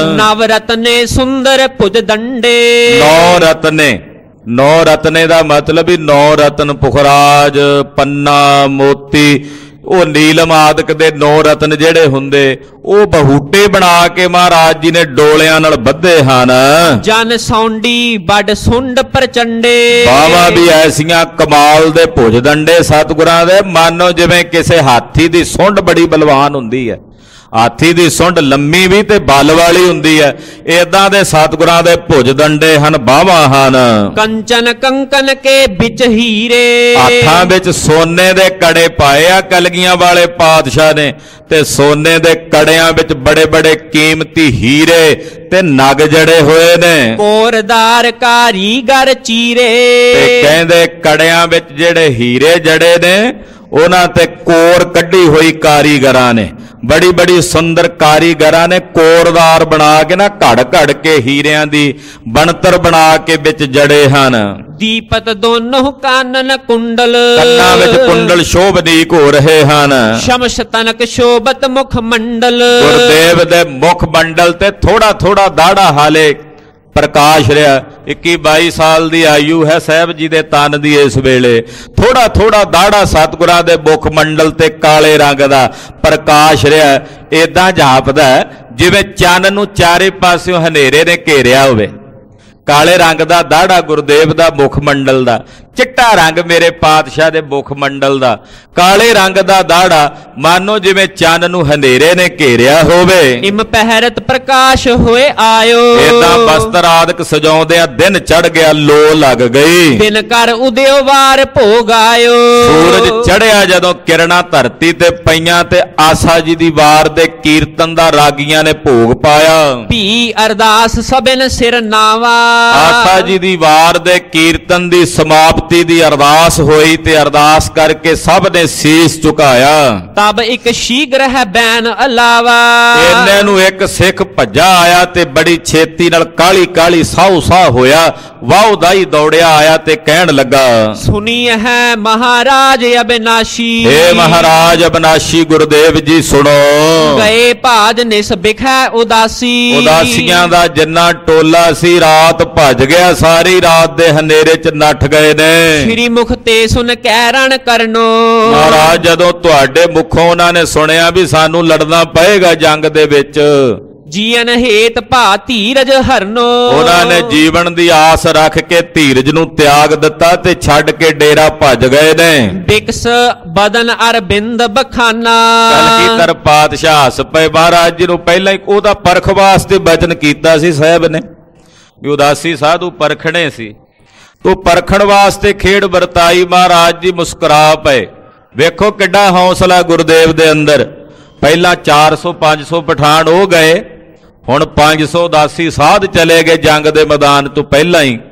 नवरत्ने सुंदर पुज दंडे, ਨੌ ਰਤਨੇ, ਨੌ ਰਤਨੇ ਦਾ ਮਤਲਬ ਵੀ ਨੌ ਰਤਨ ਪੁਖਰਾਜ, ਪੰਨਾ, ਮੋਤੀ, ਉਹ ਨੀਲਮ ਆਦਿਕ ਦੇ ਨੌ ਰਤਨ ਜਿਹੜੇ ਹੁੰਦੇ ਉਹ ਬਹੂਟੇ ਬਣਾ ਕੇ ਮਹਾਰਾਜ ਜੀ ਨੇ ਡੋਲਿਆਂ ਨਾਲ ਬੱਧੇ ਹਨ। जन सौंडी बड़ सुंड प्रचंडे, ਬਾਵਾ ਵੀ ਐਸੀਆਂ ਕਮਾਲ ਦੇ ਭੁਜ ਦੰਡੇ ਸਤਿਗੁਰਾਂ ਦੇ, ਮਾਨੋ ਜਿਵੇਂ ਕਿਸੇ ਹਾਥੀ ਦੀ ਸੁੰਡ ਬੜੀ ਬਲਵਾਨ ਹੁੰਦੀ ਹੈ। ਹਾਥੀ ਦੀ ਸੁੰਡ ਲੰਮੀ ਵੀ ਤੇ ਬਲ ਵਾਲੀ ਹੁੰਦੀ ਹੈ। ਏਦਾਂ ਦੇ ਸਤਿਗੁਰਾਂ ਦੇ ਭੁਜ ਦੰਡੇ ਹਨ, ਬਾਹਾਂ ਹਨ। कंचन कंकन के बिच हीरे, ਹੱਥਾਂ ਵਿੱਚ ਸੋਨੇ ਦੇ ਕੜੇ ਪਾਏ ਆ ਕਲਗੀਆਂ ਵਾਲੇ ਪਾਤਸ਼ਾਹ ਨੇ, ਤੇ ਸੋਨੇ ਦੇ ਕੜਿਆਂ ਵਿੱਚ ਬੜੇ ਬੜੇ ਕੀਮਤੀ ਹੀਰੇ ਤੇ ਨਗ ਜੜੇ ਹੋਏ ਨੇ। कोरदार कारीगर चीरे, ਤੇ ਕਹਿੰਦੇ ਕੜਿਆਂ ਵਿੱਚ ਜਿਹੜੇ ਹੀਰੇ ਜੜੇ ਨੇ ਉਹਨਾਂ ਤੇ ਕੋਰ ਕੱਢੀ ਹੋਈ ਕਾਰੀਗਰਾਂ ਨੇ, ਬੜੀ ਬੜੀ ਸੁੰਦਰ ਕਾਰੀਗਰਾਂ ਨੇ ਕੋਰਦਾਰ ਬਣਾ ਕੇ ਨਾ ਘੜ ਘੜ ਕੇ ਹੀਰਿਆਂ ਦੀ ਬਣਤਰ ਬਣਾ ਕੇ ਵਿੱਚ ਜੜੇ ਹਨ। दीपत दोनों कानन कुंडल, ਕੰਨਾਂ ਵਿੱਚ ਕੁੰਡਲ ਸ਼ੋਭਨੀਕ ਹੋ ਰਹੇ ਹਨ। शमश तनक शोभत मुख मंडल, ਗੁਰਦੇਵ ਦੇ ਮੁਖ ਮੰਡਲ ਤੇ ਥੋੜਾ ਥੋੜਾ ਦਾੜਾ ਹਾਲੇ ਪ੍ਰਕਾਸ਼ ਰਿਹਾ। 21-22 ਸਾਲ ਦੀ ਆਯੂ ਹੈ ਸਾਹਿਬ ਜੀ ਦੇ ਤਨ ਦੀ ਇਸ ਵੇਲੇ। ਥੋੜਾ ਥੋੜਾ ਦਾੜਾ ਸਤਿਗੁਰਾਂ ਦੇ ਮੁਖ ਮੰਡਲ ਤੇ ਕਾਲੇ ਰੰਗ ਦਾ ਪ੍ਰਕਾਸ਼ ਰਿਹਾ। ਏਦਾਂ ਜਾਪਦਾ ਜਿਵੇਂ ਚੰਨ ਨੂੰ ਚਾਰੇ ਪਾਸਿਓਂ ਹਨੇਰੇ ਨੇ ਘੇਰਿਆ ਹੋਵੇ। ਕਾਲੇ ਰੰਗ ਦਾ ਦਾੜਾ ਗੁਰਦੇਵ ਦਾ ਮੁਖ ਮੰਡਲ ਦਾ, ਚਿੱਟਾ ਰੰਗ ਮੇਰੇ ਪਾਤਸ਼ਾਹ ਦੇ ਮੁਖ ਮੰਡਲ ਦਾ, ਕਾਲੇ ਰੰਗ ਦਾ ਦਾੜਾ ਮਾਨੋ ਜਿਵੇਂ ਚੰਨ ਨੂੰ ਹਨੇਰੇ ਨੇ ਘੇਰਿਆ ਹੋਵੇ। इम पहरत प्रकाश होए आयो, ਏਦਾਂ ਬਸਤਰ ਆਦਿਕ ਸਜਾਉਂਦਿਆਂ ਦਿਨ ਚੜ ਗਿਆ, ਲੋ ਲੱਗ ਗਈ। दिन कर उदय वार भोग आयो, ਸੂਰਜ ਚੜਿਆ ਜਦੋਂ ਕਿਰਨਾਂ ਧਰਤੀ ਤੇ ਪਈਆਂ ਤੇ ਆਸਾ ਜੀ ਦੀ ਵਾਰ ਦੇ ਕੀਰਤਨ ਦਾ ਰਾਗੀਆਂ ਨੇ ਭੋਗ ਪਾਇਆ। भी अरदास सबन सिर नावा, ਆਸਾ ਜੀ ਦੀ ਵਾਰ ਦੇ ਕੀਰਤਨ ਦੀ ਸਮਾਪਤੀ ਦੀ ਅਰਦਾਸ ਹੋਈ ਤੇ ਅਰਦਾਸ ਕਰਕੇ ਸਭ ਨੇ ਸੀਸ ਝੁਕਾਇਆ। तब एक शीघ्र है बैन अलावा, ਇਹਨੇ ਨੂੰ ਇੱਕ ਸਿੱਖ ਭੱਜਾ ਆਇਆ ਤੇ ਬੜੀ ਛੇਤੀ ਨਾਲ ਕਾਲੀ ਕਾਲੀ ਸਾਹੂ ਸਾਹ ਹੋਇਆ, ਵਾਹ ਦਾ ਹੀ ਦੌੜਿਆ ਆਇਆ ਤੇ ਕਹਿਣ ਲੱਗਾ, सुनी है महाराज अविनाशी, हे ਮਹਾਰਾਜ ਅਬਨਾਸ਼ੀ ਗੁਰਦੇਵ ਜੀ ਸੁਣੋ। गए भाज निस बिखै उदासी, ਉਦਾਸੀਆਂ ਦਾ ਜਿੰਨਾ ਟੋਲਾ ਸੀ ਰਾਤ ਭੱਜ ਗਿਆ, ਸਾਰੀ ਰਾਤ ਦੇ ਹਨੇਰੇ ਚ ਨੱਠ ਗਏ ਨੇ। श्री मुख ते सुन कैरण करनो, ਮਹਾਰਾਜ ਜਦੋਂ ਤੁਹਾਡੇ ਮੁਖੋਂ ਉਹਨਾਂ ਨੇ ਸੁਣਿਆ ਵੀ ਸਾਨੂੰ ਲੜਨਾ ਪਏਗਾ ਜੰਗ ਦੇ ਵਿੱਚ, जीवन हेत भा धीरज हरनो, ਉਹਨਾਂ ਨੇ ਜੀਵਨ ਦੀ ਆਸ ਰੱਖ ਕੇ ਧੀਰਜ ਨੂੰ ਤਿਆਗ ਦਿੱਤਾ ਤੇ ਛੱਡ ਕੇ ਡੇਰਾ ਭੱਜ ਗਏ ਨੇ। बिकस बदन अरबिंद बखाना, ਕਲਗੀਧਰ ਪਾਤਸ਼ਾਹ ਹੱਸ ਪਏ। ਮਹਾਰਾਜ ਜੀ ਨੂੰ ਪਹਿਲਾਂ ਹੀ ਉਹਦਾ ਪਰਖ ਵਾਸਤੇ ਬਚਨ ਕੀਤਾ ਸੀ ਸਾਹਿਬ ਨੇ ਵੀ ਉਦਾਸੀ ਸਾਧੂ ਪਰਖਣੇ ਸੀ, ਤੋ ਪਰਖਣ ਵਾਸਤੇ ਖੇਡ ਵਰਤਾਈ। ਮਹਾਰਾਜ ਜੀ ਮੁਸਕਰਾ ਪਏ। ਵੇਖੋ ਕਿੱਡਾ ਹੌਸਲਾ ਗੁਰਦੇਵ ਦੇ ਅੰਦਰ। ਪਹਿਲਾਂ 400-500 ਪਠਾਨ ਹੋ ਗਏ, ਹੁਣ 500 ਉਦਾਸੀ ਸਾਧ ਚਲੇ ਗਏ ਜੰਗ ਦੇ ਮੈਦਾਨ ਤੋਂ ਪਹਿਲਾਂ ਹੀ।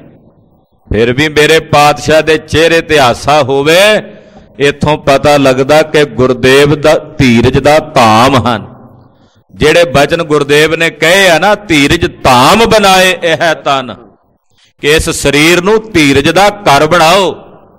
ਫਿਰ ਵੀ ਮੇਰੇ ਪਾਤਸ਼ਾਹ ਦੇ ਚਿਹਰੇ ਤੇ ਹਾਸਾ ਹੋਵੇ। ਇੱਥੋਂ ਪਤਾ ਲੱਗਦਾ ਕਿ ਗੁਰਦੇਵ ਦਾ ਧੀਰਜ ਦਾ ਧਾਮ ਹਨ। ਜਿਹੜੇ ਬਚਨ ਗੁਰਦੇਵ ਨੇ ਕਹੇ ਆ ਨਾ, ਧੀਰਜ ਧਾਮ ਬਣਾਏ ਇਹ ਤਨ, ਕਿ ਇਸ ਸਰੀਰ ਨੂੰ ਧੀਰਜ ਦਾ ਘਰ ਬਣਾਓ।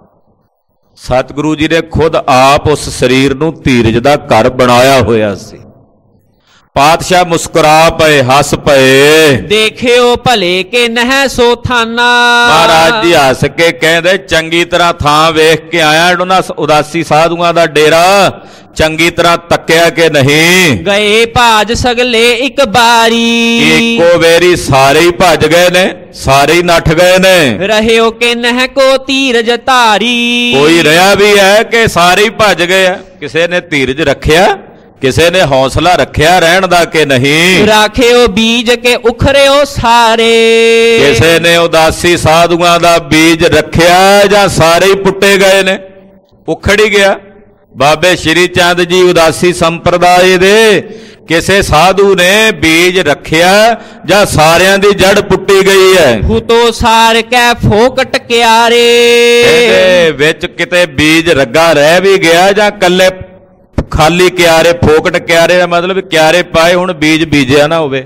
ਸਤਿਗੁਰੂ ਜੀ ਨੇ ਖੁਦ ਆਪ ਉਸ ਸਰੀਰ ਨੂੰ ਧੀਰਜ ਦਾ ਘਰ ਬਣਾਇਆ ਹੋਇਆ ਸੀ। ਪਾਤਸ਼ਾਹ ਮੁਸਕਰਾ ਪਏ, ਹੱਸ ਪਏ। ਦੇਖਿਓ ਭਲੇ ਕੇ ਨਹਿ ਸੋ ਥਾਨਾ। ਮਹਾਰਾਜ ਜੀ ਹੱਸ ਕੇ ਕਹਿੰਦੇ ਚੰਗੀ ਤਰ੍ਹਾਂ ਥਾਂ ਵੇਖ ਕੇ ਆਇਆ, ਉਹਨਾਂ ਉਦਾਸੀ ਸਾਧੂਆਂ ਦਾ ਡੇਰਾ ਚੰਗੀ ਤਰ੍ਹਾਂ ਤੱਕਿਆ ਕਿ ਨਹੀਂ? ਗਏ ਭਾਜ ਸਗਲੇ ਇੱਕ ਬਾਰੀ। ਇੱਕੋ ਵੇਰੀ ਸਾਰੇ ਹੀ ਭੱਜ ਗਏ ਨੇ, ਸਾਰੇ ਹੀ ਨੱਠ ਗਏ ਨੇ। ਰਹਿਓ ਕਿ ਨਹਿ ਕੋ ਧੀਰਜ ਧਾਰੀ। ਕੋਈ ਰਿਹਾ ਵੀ ਹੈ ਕਿ ਸਾਰੇ ਹੀ ਭੱਜ ਗਏ ਆ? ਕਿਸੇ ਨੇ ਧੀਰਜ ਰੱਖਿਆ, ਕਿਸੇ ਨੇ ਹੌਸਲਾ ਰੱਖਿਆ ਰਹਿਣ ਦਾ ਕਿ ਨਹੀਂ? ਰਾਖਿਓ ਬੀਜ ਕੇ ਉਖਰਿਓ ਸਾਰੇ। ਕਿਸੇ ਨੇ ਉਦਾਸੀ ਸਾਧੂਆਂ ਦਾ ਬੀਜ ਰੱਖਿਆ ਜਾਂ ਸਾਰੇ ਹੀ ਪੁੱਟੇ ਗਏ ਨੇ, ਉਖੜ ਹੀ ਗਿਆ? ਬਾਬੇ ਸ਼੍ਰੀ ਚੰਦ ਜੀ ਉਦਾਸੀ ਸੰਪਰਦਾਏ ਦੇ ਕਿਸੇ ਸਾਧੂ ਨੇ ਬੀਜ ਰੱਖਿਆ ਜਾਂ ਸਾਰਿਆਂ ਦੀ ਜੜ ਪੁੱਟੀ ਗਈ ਹੈ? ਹੁਤੋ ਸਾਰ ਕੈ ਫੋਕਟ ਕਿਆਰੇ। ਇਹਦੇ ਵਿੱਚ ਕਿਤੇ ਬੀਜ ਰੱਗਾ ਰਹਿ ਵੀ ਗਿਆ ਜਾਂ ਕੱਲੇ ਖਾਲੀ ਕਿਆਰੇ? ਫੋਕਟ ਕਿਆਰੇ ਦਾ ਮਤਲਬ ਕਿਆਰੇ ਪਾਏ ਹੁਣ ਬੀਜ ਬੀਜਿਆ ਨਾ ਹੋਵੇ।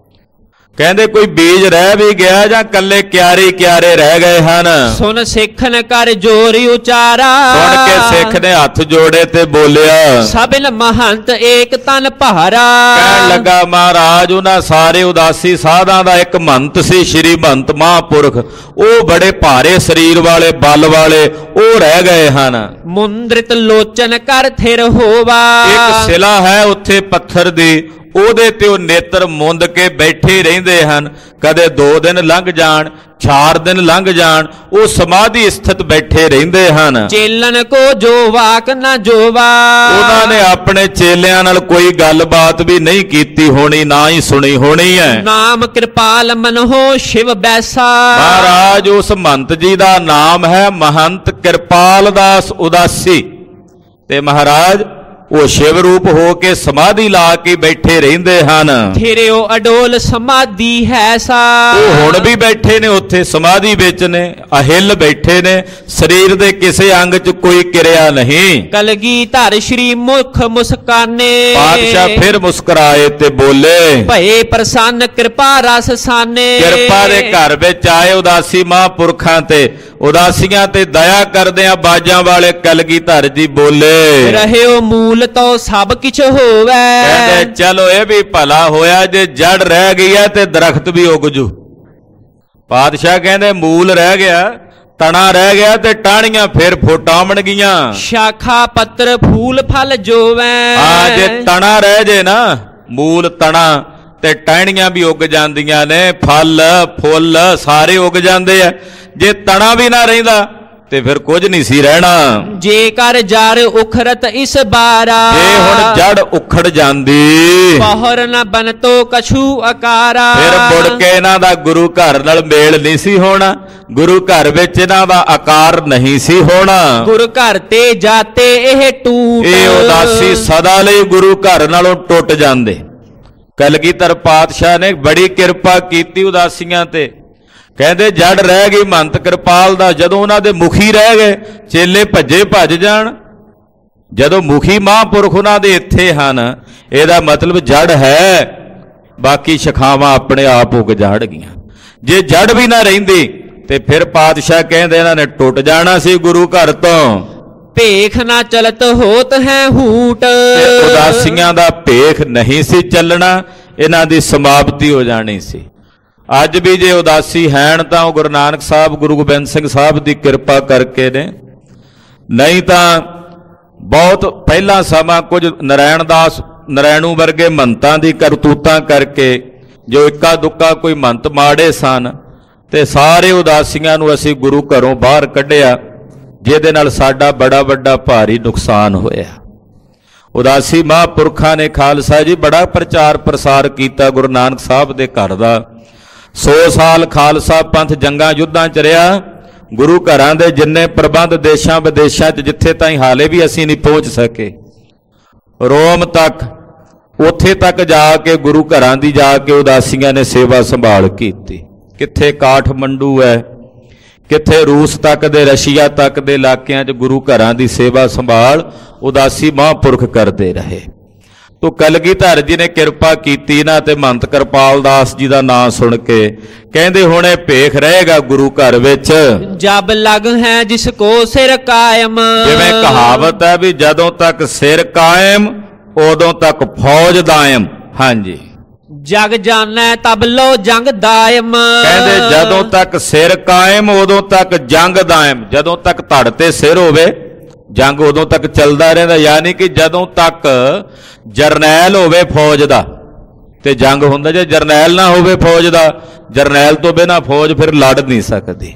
ਕਹਿੰਦੇ ਕੋਈ ਬੀਜ ਰਹਿ ਵੀ ਗਿਆ ਜਾਂ ਕੱਲੇ ਕਿਆਰੇ ਕਿਆਰੇ ਰਹਿ ਗਏ ਹਨ। ਸੁਨ ਸਿੱਖਨ ਕਰ ਜੋਰੀ ਉਚਾਰਾ। ਸੁਣ ਕੇ ਸਿੱਖ ਨੇ ਹੱਥ ਜੋੜੇ ਤੇ ਬੋਲਿਆ, ਸਭਿਲ ਮਹੰਤ ਏਕ ਤਨ ਭਾਰਾ। ਕਹਿਣ ਲੱਗਾ ਮਹਾਰਾਜ ਉਹਨਾਂ ਸਾਰੇ ਉਦਾਸੀ ਸਾਧਾਂ ਦਾ ਇੱਕ ਮਹੰਤ ਸੀ, ਸ਼੍ਰੀ ਮਹੰਤ ਮਹਾਂਪੁਰਖ, ਉਹ ਬੜੇ ਭਾਰੇ ਸਰੀਰ ਵਾਲੇ, ਬਲ ਵਾਲੇ, ਉਹ ਰਹਿ ਗਏ ਹਨ। ਮੁੰਦ੍ਰਿਤ ਲੋਚਨ ਕਰ ਥਿਰ ਹੋਵਾ। ਇੱਕ ਸਿਲਾ ਹੈ ਉੱਥੇ ਪੱਥਰ ਦੀ, ਉਹਦੇ ਤੇ ਉਹ ਨੇਤਰ ਮੁੰਦ ਕੇ ਬੈਠੇ ਰਹਿੰਦੇ ਹਨ। ਕਦੇ 2 ਦਿਨ ਲੰਘ ਜਾਣ, 4 ਦਿਨ ਲੰਘ ਜਾਣ, ਉਹ ਸਮਾਧੀ ਸਥਿਤ ਬੈਠੇ ਰਹਿੰਦੇ ਹਨ। ਚੇਲਨ ਕੋ ਜੋ ਵਾਕ ਨਾ ਜੋਵਾ। ਉਹਨਾਂ ਨੇ ਆਪਣੇ ਚੇਲਿਆਂ ਨਾਲ ਕੋਈ ਗੱਲਬਾਤ ਵੀ ਨਹੀਂ ਕੀਤੀ ਹੋਣੀ, ਨਾ ਹੀ ਸੁਣੀ ਹੋਣੀ ਹੈ। ਨਾਮ ਕਿਰਪਾਲ ਮਨਹੁ ਸ਼ਿਵ ਬੈਸਾ। ਮਹਾਰਾਜ ਉਸ ਮਹੰਤ ਜੀ ਦਾ ਨਾਮ ਹੈ ਮਹੰਤ ਕਿਰਪਾਲ ਦਾਸ ਉਦਾਸੀ, ਤੇ ਮਹਾਰਾਜ ਉਹ ਸ਼ਿਵ ਰੂਪ ਹੋ ਕੇ ਸਮਾਧੀ ਲਾ ਕੇ ਬੈਠੇ ਰਹਿੰਦੇ ਹਨ। ਥਿਰਿਓ ਅਡੋਲ ਸਮਾਧੀ ਹੈ ਸਾ। ਉਹ ਹੁਣ ਵੀ ਬੈਠੇ ਨੇ ਉੱਥੇ ਸਮਾਧੀ ਵਿੱਚ ਨੇ, ਅਹਿਲ ਬੈਠੇ ਨੇ, ਸਰੀਰ ਦੇ ਕਿਸੇ ਅੰਗ 'ਚ ਕੋਈ ਕਿਰਿਆ ਨਹੀਂ। ਕਲਗੀ ਧਰ ਸ਼੍ਰੀ ਮੁਖ ਮੁਸਕਾਨੇ। ਪਾਤਸ਼ਾਹ ਫਿਰ ਮੁਸਕਰਾਏ ਤੇ ਬੋਲੇ, ਭਏ ਪ੍ਰਸੰਨ ਕਿਰਪਾ ਰਸ ਸਾਨੇ। ਕਿਰਪਾ ਦੇ ਘਰ ਵਿੱਚ ਆਏ ਉਦਾਸੀ ਮਹਾਂਪੁਰਖਾਂ ਤੇ, ਉਦਾਸੀਆਂ ਤੇ ਦਇਆ ਕਰਦਿਆਂ ਬਾਜਾਂ ਵਾਲੇ ਕਲਗੀਧਰ ਜੀ ਬੋਲੇ, ਰਹਿਓ ਮੂਲ ਤੋ ਸਭ ਕਿਛ ਹੋਵੇ। ਕਹਿੰਦੇ ਚਲੋ ਇਹ ਵੀ ਭਲਾ ਹੋਇਆ ਜੇ ਜੜ ਰਹਿ ਗਈ ਹੈ ਤੇ ਦਰਖਤ ਵੀ ਉਗ ਜੂ। ਪਾਤਸ਼ਾਹ ਕਹਿੰਦੇ ਮੂਲ ਰਹਿ ਗਿਆ, ਤਣਾ ਰਹਿ ਗਿਆ ਤੇ ਟਾਹਣੀਆਂ ਫਿਰ ਫੁੱਟਾਉਣਗੀਆਂ। ਸ਼ਾਖਾ ਪੱਤਰ ਫੂਲ ਫਲ ਜੋਵੇ। ਹਾਂ, ਜੇ ਤਣਾ ਰਹਿ ਜੇ ਨਾ, ਮੂਲ ਤਣਾ, ਤੇ ਟਹਿਣੀਆਂ ਵੀ ਉੱਗ ਜਾਂਦੀਆਂ ਨੇ, ਫਲ ਫੁੱਲ ਸਾਰੇ ਉੱਗ ਜਾਂਦੇ ਆ। ਜੇ ਤਣਾ ਵੀ ਨਾ ਰਹਿੰਦਾ ਤੇ ਫਿਰ ਕੁਝ ਨਹੀਂ ਸੀ ਰਹਿਣਾ। ਜੇਕਰ ਜੜ ਉਖਰਤ ਇਸ ਬਾਰਾ। ਜੇ ਹੁਣ ਜੜ ਉਖੜ ਜਾਂਦੀ, ਪਹਰ ਨ ਬਨਤੋ ਕਛੂ ਅਕਾਰਾ। ਫਿਰ ਮੁੜ ਕੇ ਇਹਨਾਂ ਦਾ ਗੁਰੂ ਘਰ ਨਾਲ ਮੇਲ ਨਹੀਂ ਸੀ ਹੋਣਾ, ਗੁਰੂ ਘਰ ਵਿੱਚ ਇਹਨਾਂ ਦਾ ਆਕਾਰ ਨਹੀਂ ਸੀ ਹੋਣਾ। ਗੁਰੂ ਘਰ ਤੇ ਜਾਤੇ ਇਹ ਟੂਟ। ਇਹ ਉਦਾਸੀ ਸਦਾ ਲਈ ਗੁਰੂ ਘਰ ਨਾਲੋਂ ਟੁੱਟ ਜਾਂਦੇ। ਕਲਗੀਧਰ ਪਾਤਸ਼ਾਹ ਨੇ ਬੜੀ ਕਿਰਪਾ ਕੀਤੀ ਉਦਾਸੀਆਂ ਤੇ। ਕਹਿੰਦੇ ਜੜ ਰਹਿ ਗਈ ਮਹੰਤ ਕਿਰਪਾਲ ਦਾ। ਜਦੋਂ ਉਹਨਾਂ ਦੇ ਮੁਖੀ ਰਹਿ ਗਏ, ਚੇਲੇ ਭੱਜੇ ਭੱਜ ਜਾਣ। ਜਦੋਂ ਮੁਖੀ ਮਹਾਂਪੁਰਖ ਉਹਨਾਂ ਦੇ ਇੱਥੇ ਹਨ, ਇਹਦਾ ਮਤਲਬ ਜੜ ਹੈ, ਬਾਕੀ ਸ਼ਖਾਵਾਂ ਆਪਣੇ ਆਪ ਉੱਗ ਜਾਣਗੀਆਂ। ਜੇ ਜੜ ਵੀ ਨਾ ਰਹਿੰਦੀ ਤੇ ਫਿਰ ਪਾਤਸ਼ਾਹ ਕਹਿੰਦੇ ਇਹਨਾਂ ਨੇ ਟੁੱਟ ਜਾਣਾ ਸੀ ਗੁਰੂ ਘਰ ਤੋਂ। ਭੇਖ ਨਾ ਚਲਤ ਹੋਤ ਹੈ ਹੂਟ। ਉਦਾਸੀਆਂ ਦਾ ਭੇਖ ਨਹੀਂ ਸੀ ਚੱਲਣਾ, ਇਹਨਾਂ ਦੀ ਸਮਾਪਤੀ ਹੋ ਜਾਣੀ ਸੀ। ਅੱਜ ਵੀ ਜੇ ਉਦਾਸੀ ਹੈਣ ਤਾਂ ਉਹ ਗੁਰੂ ਨਾਨਕ ਸਾਹਿਬ, ਗੁਰੂ ਗੋਬਿੰਦ ਸਿੰਘ ਸਾਹਿਬ ਦੀ ਕਿਰਪਾ ਕਰਕੇ ਨੇ, ਨਹੀਂ ਤਾਂ ਬਹੁਤ ਪਹਿਲਾਂ ਸਮਾਂ ਕੁਝ ਨਰਾਇਣੂ ਵਰਗੇ ਮਹੰਤਾਂ ਦੀ ਕਰਤੂਤਾਂ ਕਰਕੇ, ਜੋ ਇੱਕਾ ਦੁੱਕਾ ਕੋਈ ਮਹੰਤ ਮਾੜੇ ਸਨ, ਤੇ ਸਾਰੇ ਉਦਾਸੀਆਂ ਨੂੰ ਅਸੀਂ ਗੁਰੂ ਘਰੋਂ ਬਾਹਰ ਕੱਢਿਆ, ਜਿਹਦੇ ਨਾਲ ਸਾਡਾ ਬੜਾ ਵੱਡਾ ਭਾਰੀ ਨੁਕਸਾਨ ਹੋਇਆ। ਉਦਾਸੀ ਮਹਾਂਪੁਰਖਾਂ ਨੇ ਖਾਲਸਾ ਜੀ ਬੜਾ ਪ੍ਰਚਾਰ ਪ੍ਰਸਾਰ ਕੀਤਾ ਗੁਰੂ ਨਾਨਕ ਸਾਹਿਬ ਦੇ ਘਰ ਦਾ। 100 ਸਾਲ ਖਾਲਸਾ ਪੰਥ ਜੰਗਾਂ ਯੁੱਧਾਂ 'ਚ ਰਿਹਾ। ਗੁਰੂ ਘਰਾਂ ਦੇ ਜਿੰਨੇ ਪ੍ਰਬੰਧ ਦੇਸ਼ਾਂ ਵਿਦੇਸ਼ਾਂ 'ਚ ਜਿੱਥੇ ਤਾਈਂ ਹਾਲੇ ਵੀ ਅਸੀਂ ਨਹੀਂ ਪਹੁੰਚ ਸਕੇ, ਰੋਮ ਤੱਕ, ਉੱਥੇ ਤੱਕ ਜਾ ਕੇ ਗੁਰੂ ਘਰਾਂ ਦੀ ਜਾ ਕੇ ਉਦਾਸੀਆਂ ਨੇ ਸੇਵਾ ਸੰਭਾਲ ਕੀਤੀ। ਕਿੱਥੇ ਕਾਠਮੰਡੂ ਹੈ, ਕਿੱਥੇ ਰੂਸ ਤੱਕ ਦੇ, ਰਸ਼ੀਆ ਤੱਕ ਦੇ ਇਲਾਕਿਆਂ 'ਚ ਗੁਰੂ ਘਰਾਂ ਦੀ ਸੇਵਾ ਸੰਭਾਲ ਉਦਾਸੀ ਮਹਾਂਪੁਰਖ ਕਰਦੇ ਰਹੇ। ਤੋ ਕਲਗੀਧਰ ਜੀ ਨੇ ਕਿਰਪਾ ਕੀਤੀ ਨਾ, ਤੇ ਮਹੰਤ ਕਿਰਪਾਲ ਦਾਸ ਜੀ ਦਾ ਨਾਂ ਸੁਣ ਕੇ ਕਹਿੰਦੇ ਹੁਣ ਇਹ ਭੇਖ ਰਹੇਗਾ ਗੁਰੂ ਘਰ ਵਿੱਚ। ਜਬ ਲਗ ਹੈ ਜਿਸ ਕੋ ਸਿਰ ਕਾਇਮ। ਜਿਵੇਂ ਕਹਾਵਤ ਹੈ ਵੀ ਜਦੋਂ ਤੱਕ ਸਿਰ ਕਾਇਮ ਉਦੋਂ ਤੱਕ ਫੌਜ ਦਾਇਮ। ਹਾਂਜੀ ਜਗ ਜਾਣੈ ਤਬ ਲੋ ਜੰਗ ਦਾਇਮ। ਕਹਿੰਦੇ ਜਦੋਂ ਤੱਕ ਸਿਰ ਕਾਇਮ ਉਦੋਂ ਤੱਕ ਜੰਗ ਦਾਇਮ। ਜਦੋਂ ਤੱਕ ਧੜ ਤੇ ਸਿਰ ਹੋਵੇ ਜੰਗ ਉਦੋਂ ਤੱਕ ਚੱਲਦਾ ਰਹਿੰਦਾ। ਯਾਨੀ ਕਿ ਜਦੋਂ ਤੱਕ ਜਰਨੈਲ ਹੋਵੇ ਫੌਜ ਦਾ ਤੇ ਜੰਗ ਹੁੰਦਾ। ਜੇ ਜਰਨੈਲ ਨਾ ਹੋਵੇ ਫੌਜ ਦਾ, ਜਰਨੈਲ ਤੋਂ ਬਿਨਾਂ ਫੌਜ ਫਿਰ ਲੜ ਨਹੀਂ ਸਕਦੀ।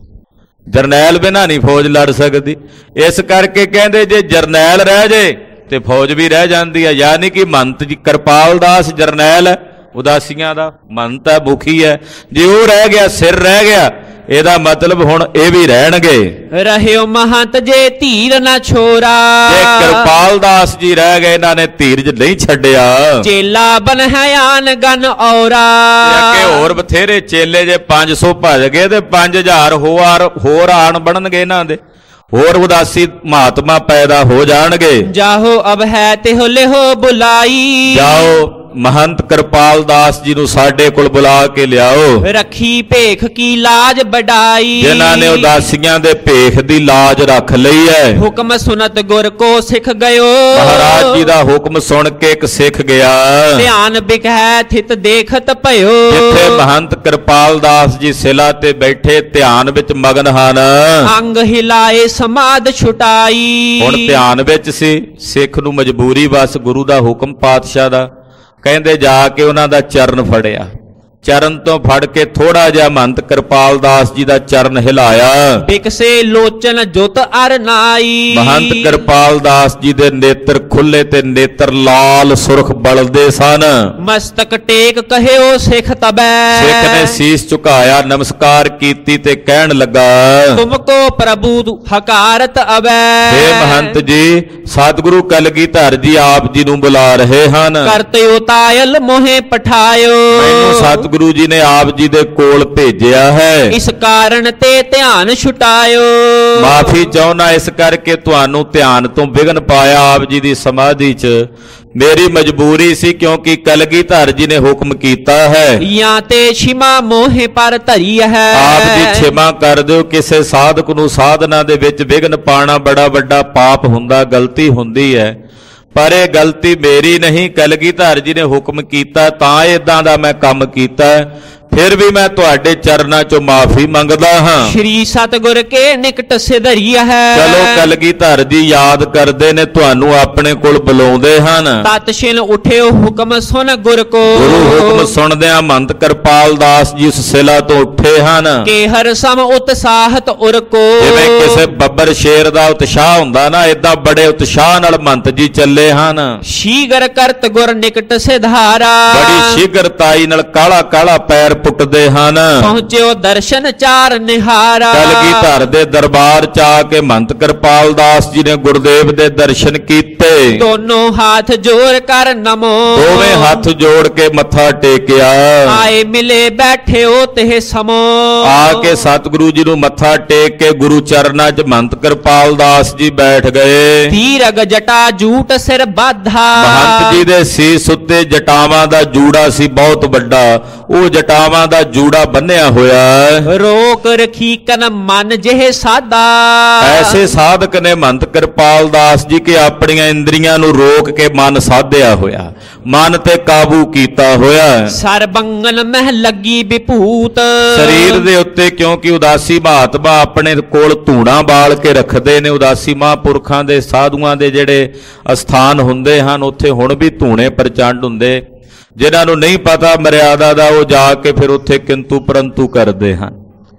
ਜਰਨੈਲ ਬਿਨਾਂ ਨਹੀਂ ਫੌਜ ਲੜ ਸਕਦੀ। ਇਸ ਕਰਕੇ ਕਹਿੰਦੇ ਜੇ ਜਰਨੈਲ ਰਹਿ ਜੇ ਤੇ ਫੌਜ ਵੀ ਰਹਿ ਜਾਂਦੀ ਹੈ। ਯਾਨੀ ਕਿ ਮਹੰਤ ਜੀ ਕਿਰਪਾਲ ਦਾਸ ਜਰਨੈਲ ਹੈ ਉਦਾਸੀਆਂ ਦਾ, ਮਹੰਤ ਹੈ, ਮੁਖੀ ਹੈ। ਜੇ ਉਹ ਰਹਿ ਗਿਆ, ਸਿਰ ਰਹਿ ਗਿਆ, ਇਹਦਾ ਮਤਲਬ ਹੁਣ ਇਹ ਵੀ ਰਹਿਣਗੇ। ਰਹਿਓ ਮਹੰਤ ਜੇ ਧੀਰ ਨਾ ਛੋਰਾ। ਜੇ ਕਿਰਪਾਲ ਦਾਸ ਜੀ ਰਹਿ ਗਏ, ਇਹਨਾਂ ਨੇ ਧੀਰਜ ਨਹੀਂ ਛੱਡਿਆ। ਚੇਲਾ ਬਨ ਹੈ ਆਨ ਗਨ ਔਰਾ। ਅੱਗੇ ਹੋਰ ਬਥੇਰੇ ਚੇਲੇ, ਜੇ 500 ਭੱਜ ਗਏ ਤੇ 5000 ਹੋਰ ਆਣ ਬਣਨਗੇ ਇਹਨਾਂ ਦੇ। ਹੋਰ ਉਦਾਸੀ ਮਹਾਤਮਾ ਪੈਦਾ ਹੋ ਜਾਣਗੇ। ਜਾਹੋ ਅਬ ਹੈ ਤੇ ਲਿਹੋ ਬੁਲਾਈ। ਜਾਓ ਮਹੰਤ ਕਿਰਪਾਲ ਦਾਸ ਜੀ ਨੂੰ ਸਾਡੇ ਕੋਲ ਬੁਲਾ ਕੇ ਲਿਆਓ। ਰੱਖੀ ਭੇਖ ਕੀ ਲਾਜ ਬਡਾਈ। ਜਿਨ੍ਹਾਂ ਨੇ ਉਦਾਸੀਆਂ ਦੇ ਭੇਖ ਦੀ ਲਾਜ ਰੱਖ ਲਈ ਹੈ। ਹੁਕਮ ਸੁਨਤ ਗੁਰ ਕੋ ਸਿੱਖ ਗਇਓ। ਮਹਾਰਾਜ ਜੀ ਦਾ ਹੁਕਮ ਸੁਣ ਕੇ ਇੱਕ ਸਿੱਖ ਗਿਆ। ਧਿਆਨ ਬਿਕਹਿ ਥਿਤ ਦੇਖਤ ਭਇਓ। ਜਿੱਥੇ ਮਹੰਤ ਕਿਰਪਾਲ ਦਾਸ ਜੀ ਸਿਲਾ ਤੇ ਬੈਠੇ ਧਿਆਨ ਵਿੱਚ ਮਗਨ ਹਨ। ਅੰਗ ਹਿਲਾਏ ਸਮਾਦ ਛੁਟਾਈ। ਹੁਣ ਧਿਆਨ ਵਿੱਚ ਸੀ। ਸਿੱਖ ਨੂੰ ਮਜਬੂਰੀ ਬਸ ਗੁਰੂ ਦਾ ਹੁਕਮ ਪਾਤਸ਼ਾਹ ਦਾ। ਕਹਿੰਦੇ ਜਾ ਕੇ ਉਹਨਾਂ ਦਾ ਚਰਨ ਫੜਿਆ। ਚਰਨ ਤੋਂ ਫੜ ਕੇ ਥੋੜਾ ਜਿਹਾ ਮਹੰਤ ਕਿਰਪਾਲ ਦਾਸ ਜੀ ਦਾ ਚਰਨ ਹਿਲਾਇਆ। ਬਿਕਸੇ ਲੋਚਨ ਜੁਤ ਅਰ ਨਾਈ। ਮਹੰਤ ਕਿਰਪਾਲ ਦਾਸ ਜੀ ਦੇ ਨੇਤਰ ਖੁੱਲੇ ਤੇ ਨੇਤਰ ਲਾਲ ਸੁਰਖ ਬਲਦੇ ਸਨ। ਮਸਤਕ ਟੇਕ ਕਹਿਓ ਸਿੱਖ ਤਬੈ। ਸਿੱਖ ਨੇ ਸੀਸ ਝੁਕਾਇਆ, ਨਮਸਕਾਰ ਕੀਤੀ ਤੇ ਕਹਿਣ ਲੱਗਾ, ਤੁਮ ਕੋ ਪ੍ਰਭੂ ਹਕਾਰਤ ਅਬੈ। ਹੇ ਮਹੰਤ ਜੀ, ਸਤਿਗੁਰੂ ਕਲਗੀਧਰ ਜੀ ਆਪ ਜੀ ਨੂੰ ਬੁਲਾ ਰਹੇ ਹਨ। ਕਰਤਿਓ ਤਾਇਲ ਮੋਹੇ ਪਠਾਇਓ। ਮੈਨੂੰ ਸਤਿਗੁਰੂ ਜੀ ਨੇ ਆਪ ਜੀ ਦੇ ਕੋਲ ਭੇਜਿਆ ਹੈ। ਇਸ ਕਾਰਨ ਤੇ ਧਿਆਨ ਛੁਟਾਇਓ। ਮਾਫੀ ਚਾਹੁੰਦਾ ਇਸ ਕਰਕੇ ਤੁਹਾਨੂੰ ਧਿਆਨ ਤੋਂ ਵਿਘਨ ਪਾਇਆ ਆਪ ਜੀ ਦੀ ਸਮਾਧੀ 'ਚ। ਮੇਰੀ ਮਜਬੂਰੀ ਸੀ ਕਿਉਂਕਿ ਕਲਗੀਧਰ ਜੀ ਨੇ ਹੁਕਮ ਕੀਤਾ ਹੈ। ਜਾਂ ਤੇ ਛਿਮਾ ਮੋਹੇ ਪਰ ਧਰੀ ਹੈ। ਆਪ ਜੀ ਛਿਮਾ ਕਰ ਦਿਓ। ਕਿਸੇ ਸਾਧਕ ਨੂੰ ਸਾਧਨਾ ਦੇ ਵਿੱਚ ਵਿਘਨ ਪਾਣਾ ਬੜਾ ਵੱਡਾ ਪਾਪ ਹੁੰਦਾ, ਗਲਤੀ ਹੁੰਦੀ ਹੈ। ਪਰ ਇਹ ਗਲਤੀ ਮੇਰੀ ਨਹੀਂ, ਕਲਗੀਧਰ ਜੀ ਨੇ ਹੁਕਮ ਕੀਤਾ ਤਾਂ ਇਦਾਂ ਦਾ ਮੈਂ ਕੰਮ ਕੀਤਾ। ਫਿਰ ਵੀ ਮੈਂ ਤੁਹਾਡੇ ਚਰਨਾਂ 'ਚੋਂ ਮਾਫੀ ਮੰਗਦਾ ਹਾਂ। ਸ਼੍ਰੀ ਸਤਿਗੁਰ ਕੇ ਨਿਕਟ ਸਿਧਰੀ ਹੈ। ਚਲੋ ਕਲਗੀਧਰ ਜੀ ਯਾਦ ਕਰਦੇ ਨੇ, ਤੁਹਾਨੂੰ ਆਪਣੇ ਕੋਲ ਬੁਲਾਉਂਦੇ ਹਨ। ਤਤ ਛਿਨ ਉਠਿਓ ਹੁਕਮ ਸੁਨ ਗੁਰ ਕੋ। ਗੁਰੂ ਹੁਕਮ ਸੁਣਦਿਆਂ ਮਹੰਤ ਕਿਰਪਾਲ ਦਾਸ ਜੀ ਉਸ ਸਿਲਾ ਤੋਂ ਉੱਠੇ ਹਨ। ਕੇ ਹਰ ਸਮ ਉਤਸਾਹਤ ਉਰ ਕੋ। ਜਿਵੇਂ ਕਿਸੇ ਬੱਬਰ ਸ਼ੇਰ ਦਾ ਉਤਸ਼ਾਹ ਹੁੰਦਾ ਨਾ, ਏਦਾਂ ਬੜੇ ਉਤਸ਼ਾਹ ਨਾਲ ਮਹੰਤ ਜੀ ਚੱਲੇ ਹਨ। ਸ਼ੀਗਰ ਕਰਤ ਗੁਰ ਨਿਕਟ ਸਿਧਾਰਾ। ਬੜੀ ਸ਼ੀਘਰਤਾਈ ਨਾਲ ਕਾਲਾ ਕਾਲਾ ਪੈਰ ਪੁੱਟਦੇ ਹਨ। ਪਹੁੰਚਿਓ ਦਰਸ਼ਨ ਚਾਰ ਨਿਹਾਰਾ। ਕਲਗੀਧਰ ਦੇ ਦਰਬਾਰ 'ਚ ਆ ਕੇ ਮਹੰਤ ਕਿਰਪਾਲ ਦਾਸ ਜੀ ਨੇ ਗੁਰਦੇਵ ਦੇ ਦਰਸ਼ਨ ਕੀਤੇ। ਦੋਨੋਂ ਹੱਥ ਜੋੜ ਕਰ ਨਮੋ। ਦੋਵੇਂ ਹੱਥ ਜੋੜ ਕੇ ਮੱਥਾ ਟੇਕਿਆ। ਆਏ ਮਿਲੇ ਬੈਠਿਓ ਤੇ ਸਮੋ। ਆ ਕੇ ਸਤਿਗੁਰੂ ਜੀ ਨੂੰ ਮੱਥਾ ਟੇਕ ਕੇ ਗੁਰੂ ਚਰਨਾਂ 'ਚ ਮਹੰਤ ਕਿਰਪਾਲ ਦਾਸ ਜੀ ਬੈਠ ਗਏ। ਤੀਰਗ ਜਟਾ ਜੂਟ ਸਿਰ ਬਾਧਾ। ਮਹੰਤ ਜੀ ਦੇ ਸੀਸ ਉੱਤੇ ਜਟਾਵਾਂ ਦਾ ਜੂੜਾ ਸੀ ਬਹੁਤ ਵੱਡਾ। ਉਹ ਜਟਾਵਾਂ ਦਾ ਜੂੜਾ ਬੰਨਿਆ ਹੋਇਆ। ਰੋਕ ਰਖੀ ਕਨ ਮਨ ਜਿਹੇ ਸਾਦਾ। ਐਸੇ ਸਾਧਕ ਨੇ ਮਹੰਤ ਕਿਰਪਾਲ ਦਾਸ ਜੀ ਕੇ ਆਪਣੀਆਂ ਇੰਦਰੀਆਂ ਨੂੰ ਰੋਕ ਕੇ ਮਨ ਸਾਧਿਆ ਹੋਇਆ, ਮਨ ਤੇ ਕਾਬੂ ਕੀਤਾ ਹੋਇਆ। ਸਰਬੰਗਨ ਮਹਿ ਲੱਗੀ ਵਿਭੂਤ। ਸਰੀਰ ਦੇ ਉੱਤੇ ਕਿਉਂਕਿ ਉਦਾਸੀ ਮਹਾਤਮਾ ਆਪਣੇ ਕੋਲ ਧੂਣਾ ਬਾਲ ਕੇ ਰੱਖਦੇ ਨੇ। ਉਦਾਸੀ ਮਹਾਂਪੁਰਖਾਂ ਦੇ ਸਾਧੂਆਂ ਦੇ ਜਿਹੜੇ ਅਸਥਾਨ ਹੁੰਦੇ ਹਨ ਉੱਥੇ ਹੁਣ ਵੀ ਧੂਣੇ ਪ੍ਰਚੰਡ ਹੁੰਦੇ। ਜਿਨ੍ਹਾਂ ਨੂੰ ਨਹੀਂ ਪਤਾ ਮਰਿਆਦਾ ਦਾ ਉਹ ਜਾ ਕੇ ਫਿਰ ਉੱਥੇ ਕਿੰਤੂ ਪਰੰਤੂ ਕਰਦੇ ਹਨ।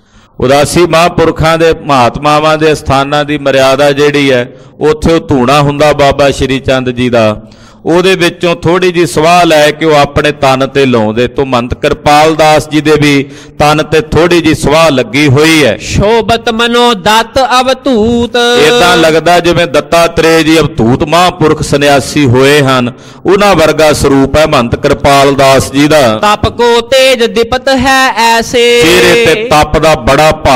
ਉਦਾਸੀ ਮਹਾਂਪੁਰਖਾਂ ਦੇ ਮਹਾਤਮਾਵਾਂ ਦੇ ਸਥਾਨਾਂ ਦੀ ਮਰਿਆਦਾ ਜਿਹੜੀ ਹੈ ਉੱਥੇ ਉਹ ਧੂਣਾ ਹੁੰਦਾ ਬਾਬਾ ਸ਼੍ਰੀ ਚੰਦ ਜੀ ਦਾ। ਉਹਦੇ ਵਿੱਚੋਂ ਥੋੜੀ ਜੀ ਸਵਾਹ ਲੈ ਕੇ ਉਹ ਆਪਣੇ ਤਨ ਤੇ ਲਾਉਂਦੇ। ਤੋਂ ਮਹੰਤ ਕਿਰਪਾਲ ਦਾਸ ਜੀ ਦੇ ਵੀ ਤਨ ਤੇ ਥੋੜੀ ਜੀ ਸਵਾਹ ਲੱਗੀ ਹੋਈ ਹੈ। ਸ਼ੋਭਤ ਮਨੋ ਦਤ ਅਵਤੂਤ। ਇਦਾਂ ਲੱਗਦਾ ਜਿਵੇਂ ਦੱਤਾਤਰੇय ਜੀ ਅਵਤੂਤ ਮਹਾਂਪੁਰਖ ਸੰਨਿਆਸੀ ਹੋਏ ਹਨ। ਉਹਨਾਂ ਵਰਗਾ ਸਰੂਪ ਹੈ ਮਹੰਤ ਕਿਰਪਾਲ ਦਾਸ ਜੀ ਦਾ। ਤਪ ਕੋ ਤੇਜ ਦਿਪਤ ਹੈ ਐਸੇ। ਚਿਹਰੇ ਤੇ ਤਪ ਦਾ ਬੜਾ ਭਾਰੀ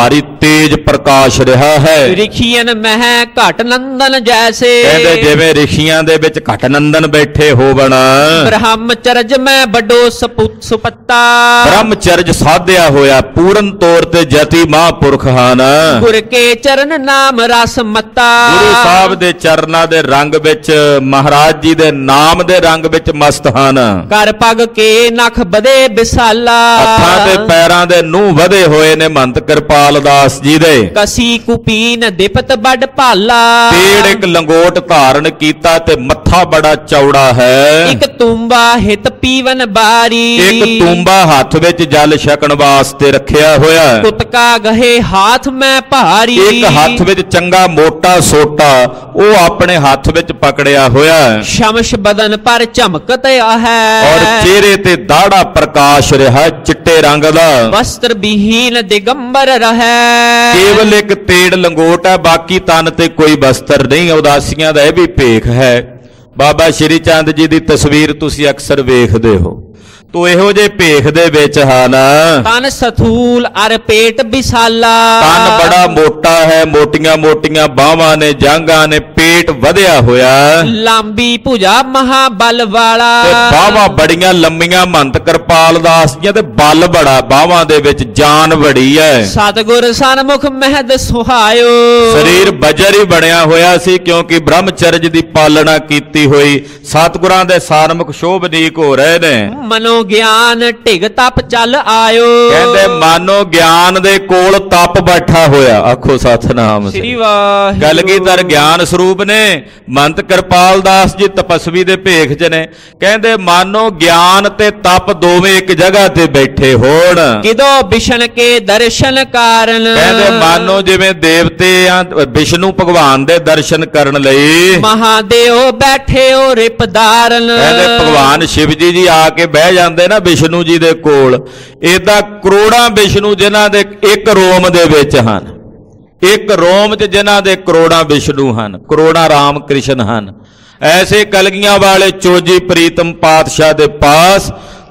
ਤੇਜ ਪ੍ਰਕਾਸ਼ ਰਿਹਾ ਹੈ। ਰਿਖੀਨ ਮਹਿ ਘਟ ਨੰਦਨ ਜੈਸੇ, ਕਹਿੰਦੇ ਜਿਵੇਂ ਰਿਸ਼ੀਆਂ ਦੇ ਵਿੱਚ ਘਟ ਨੰਦਨ ਬੈਠੇ ਹੋਵਣ, ਬ੍ਰਹਮਚਰਜ ਮੈਂ ਵੱਡੋ ਸੁਪੱਤਾ, ਬ੍ਰਹਮਚਰਜ ਸਾਧਿਆ ਹੋਇਆ ਪੂਰਨ ਤੌਰ ਤੇ ਜਤੀ ਮਹਾਂਪੁਰਖ ਹਨ। ਗੁਰ ਕੇ ਚਰਨ ਨਾਮ ਰਸ ਮੱਤਾ, ਗੁਰੂ ਸਾਹਿਬ ਦੇ ਚਰਨਾਂ ਦੇ ਰੰਗ ਵਿੱਚ, ਮਹਾਰਾਜ ਜੀ ਦੇ ਨਾਮ ਦੇ ਰੰਗ ਵਿੱਚ ਮਸਤ ਹਨ। ਕਰ ਪਗ ਕੇ ਨਖ ਬਦੇ ਵਿਸਾਲਾ, ਹੱਥਾਂ ਤੇ ਪੈਰਾਂ ਦੇ ਨੂੰਹ ਵਧੇ ਹੋਏ ਨੇ ਮਹੰਤ ਕਿਰਪਾਲ ਦਾਸ ਜੀ ਦੇ। ਕਸੀ ਕੁਪੀਨ ਦਿਪਤ ਵੱਡ ਭਾਲਾ, ਪੇੜ ਇੱਕ ਲੰਗੋਟ ਧਾਰਨ ਕੀਤਾ ਤੇ ਮੱਥਾ ਬੜਾ ਚੌੜਾ ਹੈ। ਇੱਕ ਤੁੰਬਾ ਹਿਤ ਪੀਵਨ ਬਾਰੀ, ਇੱਕ ਤੂੰਬਾ ਹੱਥ ਵਿੱਚ ਜਲ ਛਕਣ ਵਾਸਤੇ ਰੱਖਿਆ ਹੋਇਆ। ਕੁਤਕਾ ਗਹੇ ਹਾਥ ਮੈਂ ਭਾਰੀ, ਇੱਕ ਹੱਥ ਵਿੱਚ ਚੰਗਾ ਮੋਟਾ ਸੋਟਾ ਉਹ ਆਪਣੇ ਹੱਥ ਵਿੱਚ ਪਕੜਿਆ ਹੋਇਆ ਹੈ। ਸ਼ਮਸ਼ ਬਦਨ ਪਰ ਝਮਕਤ ਹੈ, ਔਰ ਚਿਹਰੇ ਤੇ ਦਾੜਾ ਪ੍ਰਕਾਸ਼ ਰਿਹਾ ਚਿੱਟੇ ਰੰਗ ਦਾ। ਵਸਤਰ ਵਿਹੀਨ ਦਿਗੰਬਰ ਰਹੈ, ਕੇਵਲ ਇੱਕ ਤੇੜ ਲੰਗੋਟ ਹੈ, ਬਾਕੀ ਤਨ ਤੇ ਕੋਈ ਵਸਤਰ ਨਹੀਂ। ਉਦਾਸੀਆਂ ਦਾ ਇਹ ਵੀ ਭੇਖ ਹੈ। ਬਾਬਾ ਸ਼੍ਰੀ ਚੰਦ ਜੀ ਦੀ ਤਸਵੀਰ ਤੁਸੀਂ ਅਕਸਰ ਵੇਖਦੇ ਹੋ, ਤੋ ਇਹੋ ਜੇ ਭੇਖ ਦੇ ਵਿੱਚ ਹਨ। ਤਨ ਸਥੂਲ ਅਰ ਪੇਟ ਵਿਸਾਲਾ, ਤਨ ਬੜਾ ਮੋਟਾ ਹੈ, ਮੋਟੀਆਂ ਮੋਟੀਆਂ ਬਾਹਾਂ ਨੇ, ਜਾਂਘਾਂ ਨੇ, ਪੇਟ ਵਧਿਆ ਹੋਇਆ। ਲਾਂਬੀ ਭੁਜਾ ਮਹਾ ਬਲ ਵਾਲਾ, ਤੇ ਬਾਹਾਂ ਬੜੀਆਂ ਲੰਮੀਆਂ ਮਹੰਤ ਕਿਰਪਾਲ ਦਾਸ ਜੀ ਤੇ ਬਲ ਬੜਾ, ਬਾਹਾਂ ਦੇ ਵਿੱਚ ਜਾਨ ਬੜੀ ਹੈ। ਸਤਿਗੁਰ ਸਨਮੁਖ ਮਹਿਦ ਸੁਹਾਇਓ, ਸਰੀਰ ਬਜਰ ਹੀ ਬਣਿਆ ਹੋਇਆ ਸੀ, ਕਿਉਂਕਿ ਬ੍ਰਹਮਚਰਜ ਦੀ ਪਾਲਣਾ ਕੀਤੀ ਹੋਈ। ਸਤਿਗੁਰਾਂ ਦੇ ਸਨਮੁਖ ਸ਼ੋਭਨੀਕ ਹੋ ਰਹੇ ਨੇ। ਮਨੋ ਗਿਆਨ ਢਿਗ ਤਪ ਚੱਲ ਆਇਓ, ਕਹਿੰਦੇ ਮਾਨੋ ਗਿਆਨ ਦੇ ਕੋਲ ਤਪ ਬੈਠਾ ਹੋਇਆ। ਆਖੋ ਸਤਿਨਾਮ ਸ੍ਰੀ ਵਾਹਿਗੁਰੂ। ਕਲਗੀਧਰ ਗਿਆਨ ਸਰੂਪ ਨੇ, ਮਹੰਤ ਕਿਰਪਾਲ ਦਾਸ ਜੀ ਤਪਸਵੀ ਦੇ ਭੇਖ 'ਚ ਨੇ। ਕਹਿੰਦੇ ਮਾਨੋ ਗਿਆਨ ਤੇ ਤਪ ਦੋਵੇਂ ਇੱਕ ਜਗ੍ਹਾ ਤੇ ਬੈਠੇ ਹੋਣ। ਕਿਦੋ ਵਿਸ਼ਨ ਕੇ ਦਰਸ਼ਨ ਕਾਰਨ, ਕਹਿੰਦੇ ਮਾਨੋ ਜਿਵੇਂ ਦੇਵਤੇ ਆ ਵਿਸ਼ਨੂੰ ਭਗਵਾਨ ਦੇ ਦਰਸ਼ਨ ਕਰਨ ਲਈ ਮਹਾਦੇਵ ਬੈਠੇ ਹੋ ਰਿਪਦਾਰਨ। ਕਹਿੰਦੇ ਭਗਵਾਨ ਸ਼ਿਵ ਜੀ ਆ ਕੇ ਬਹਿ ਜਾਂਦੇ ਨਾ ਵਿਸ਼ਨੂੰ ਜੀ ਦੇ ਕੋਲ। ਏਦਾਂ ਕਰੋੜਾਂ ਵਿਸ਼ਨੂੰ ਜਿਨ੍ਹਾਂ ਦੇ ਇੱਕ ਰੋਮ ਦੇ ਵਿੱਚ ਹਨ, ਇੱਕ ਰੋਮ 'ਚ ਜਿਨ੍ਹਾਂ ਦੇ ਕਰੋੜਾਂ ਵਿਸ਼ਨੂੰ ਹਨ, ਕਰੋੜਾਂ ਰਾਮ ਕ੍ਰਿਸ਼ਨ ਹਨ। ਐਸੇ ਕਲਗੀਆਂ ਵਾਲੇ ਚੋਜੀ ਪ੍ਰੀਤਮ ਪਾਤਸ਼ਾਹ ਦੇ ਪਾਸ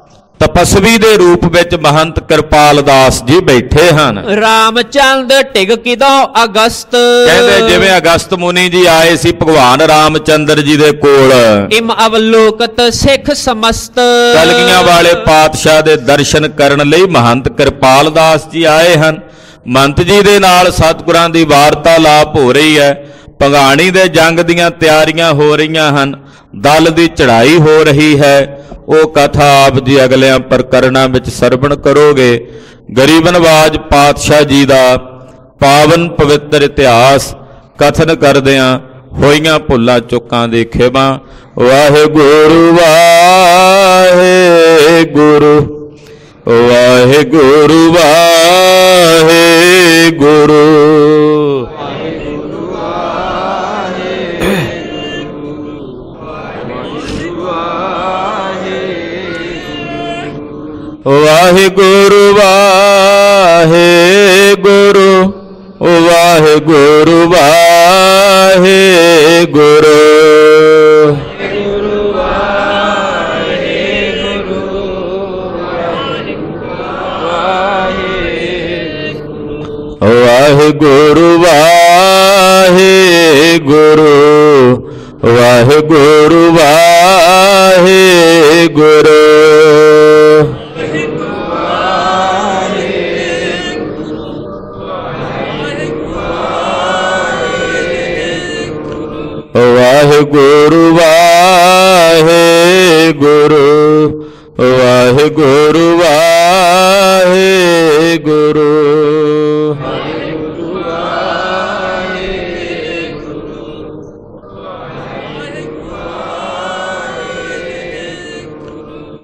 ਤਪਸਵੀ ਦੇ ਰੂਪ ਵਿੱਚ ਮਹੰਤ ਕਿਰਪਾਲ ਦਾਸ ਜੀ ਬੈਠੇ ਹਨ। ਰਾਮਚੰਦ ਢਿਗ ਕਿਦੋ ਅਗਸਤ, ਕਹਿੰਦੇ ਜਿਵੇਂ ਅਗਸਤ ਮੁਨੀ ਜੀ ਆਏ ਸੀ ਭਗਵਾਨ ਰਾਮਚੰਦਰ ਜੀ ਦੇ ਕੋਲ। ਇਮ ਅਵਲੋਕਤ ਸਿੱਖ ਸਮਸਤ, ਕਲਗੀਆਂ ਵਾਲੇ ਪਾਤਸ਼ਾਹ ਦੇ ਦਰਸ਼ਨ ਕਰਨ ਲਈ ਮਹੰਤ ਕਿਰਪਾਲ ਦਾਸ ਜੀ ਆਏ ਹਨ। ਮਹੰਤ ਜੀ ਦੇ ਨਾਲ ਸਤਿਗੁਰਾਂ ਦੀ ਵਾਰਤਾਲਾਪ ਹੋ ਰਹੀ ਹੈ। ਭਗਾਣੀ ਦੇ ਜੰਗ ਦੀਆਂ ਤਿਆਰੀਆਂ ਹੋ ਰਹੀਆਂ ਹਨ, ਦਲ ਦੀ ਚੜ੍ਹਾਈ ਹੋ ਰਹੀ ਹੈ। ਉਹ ਕਥਾ ਆਪ ਜੀ ਅਗਲਿਆਂ ਪ੍ਰਕਰਣਾਂ ਵਿੱਚ ਸਰਵਣ ਕਰੋਗੇ। ਗਰੀਬ ਨਵਾਜ ਪਾਤਸ਼ਾਹ ਜੀ ਦਾ ਪਾਵਨ ਪਵਿੱਤਰ ਇਤਿਹਾਸ ਕਥਨ ਕਰਦਿਆਂ ਹੋਈਆਂ ਭੁੱਲਾਂ ਚੁੱਕਾਂ ਦੀ ਖਿਮਾ। ਵਾਹਿਗੁਰੂ ਵਾਹਿਗੁਰੂ ਵਾਹਿਗੁਰੂ ਵਾਹਿਗੁਰੂ। ਵਾਹਿਗੁਰੂ ਵਾਹਿਗੁਰੂ ਵਾਹਿਗੁਰੂ ਵਾਹਿਗੁਰੂ। ਵਾਹਿਗੁਰੂ ਵਾਹਿਗੁਰੂ ਵਾਹਿਗੁਰੂ ਵਾਹਿਗੁਰੂ। ਵਾਹਿਗੁਰੂ ਵਾਹਿਗੁਰੂ ਵਾਹਿਗੁਰੂ ਵਾਹਿਗੁਰੂ।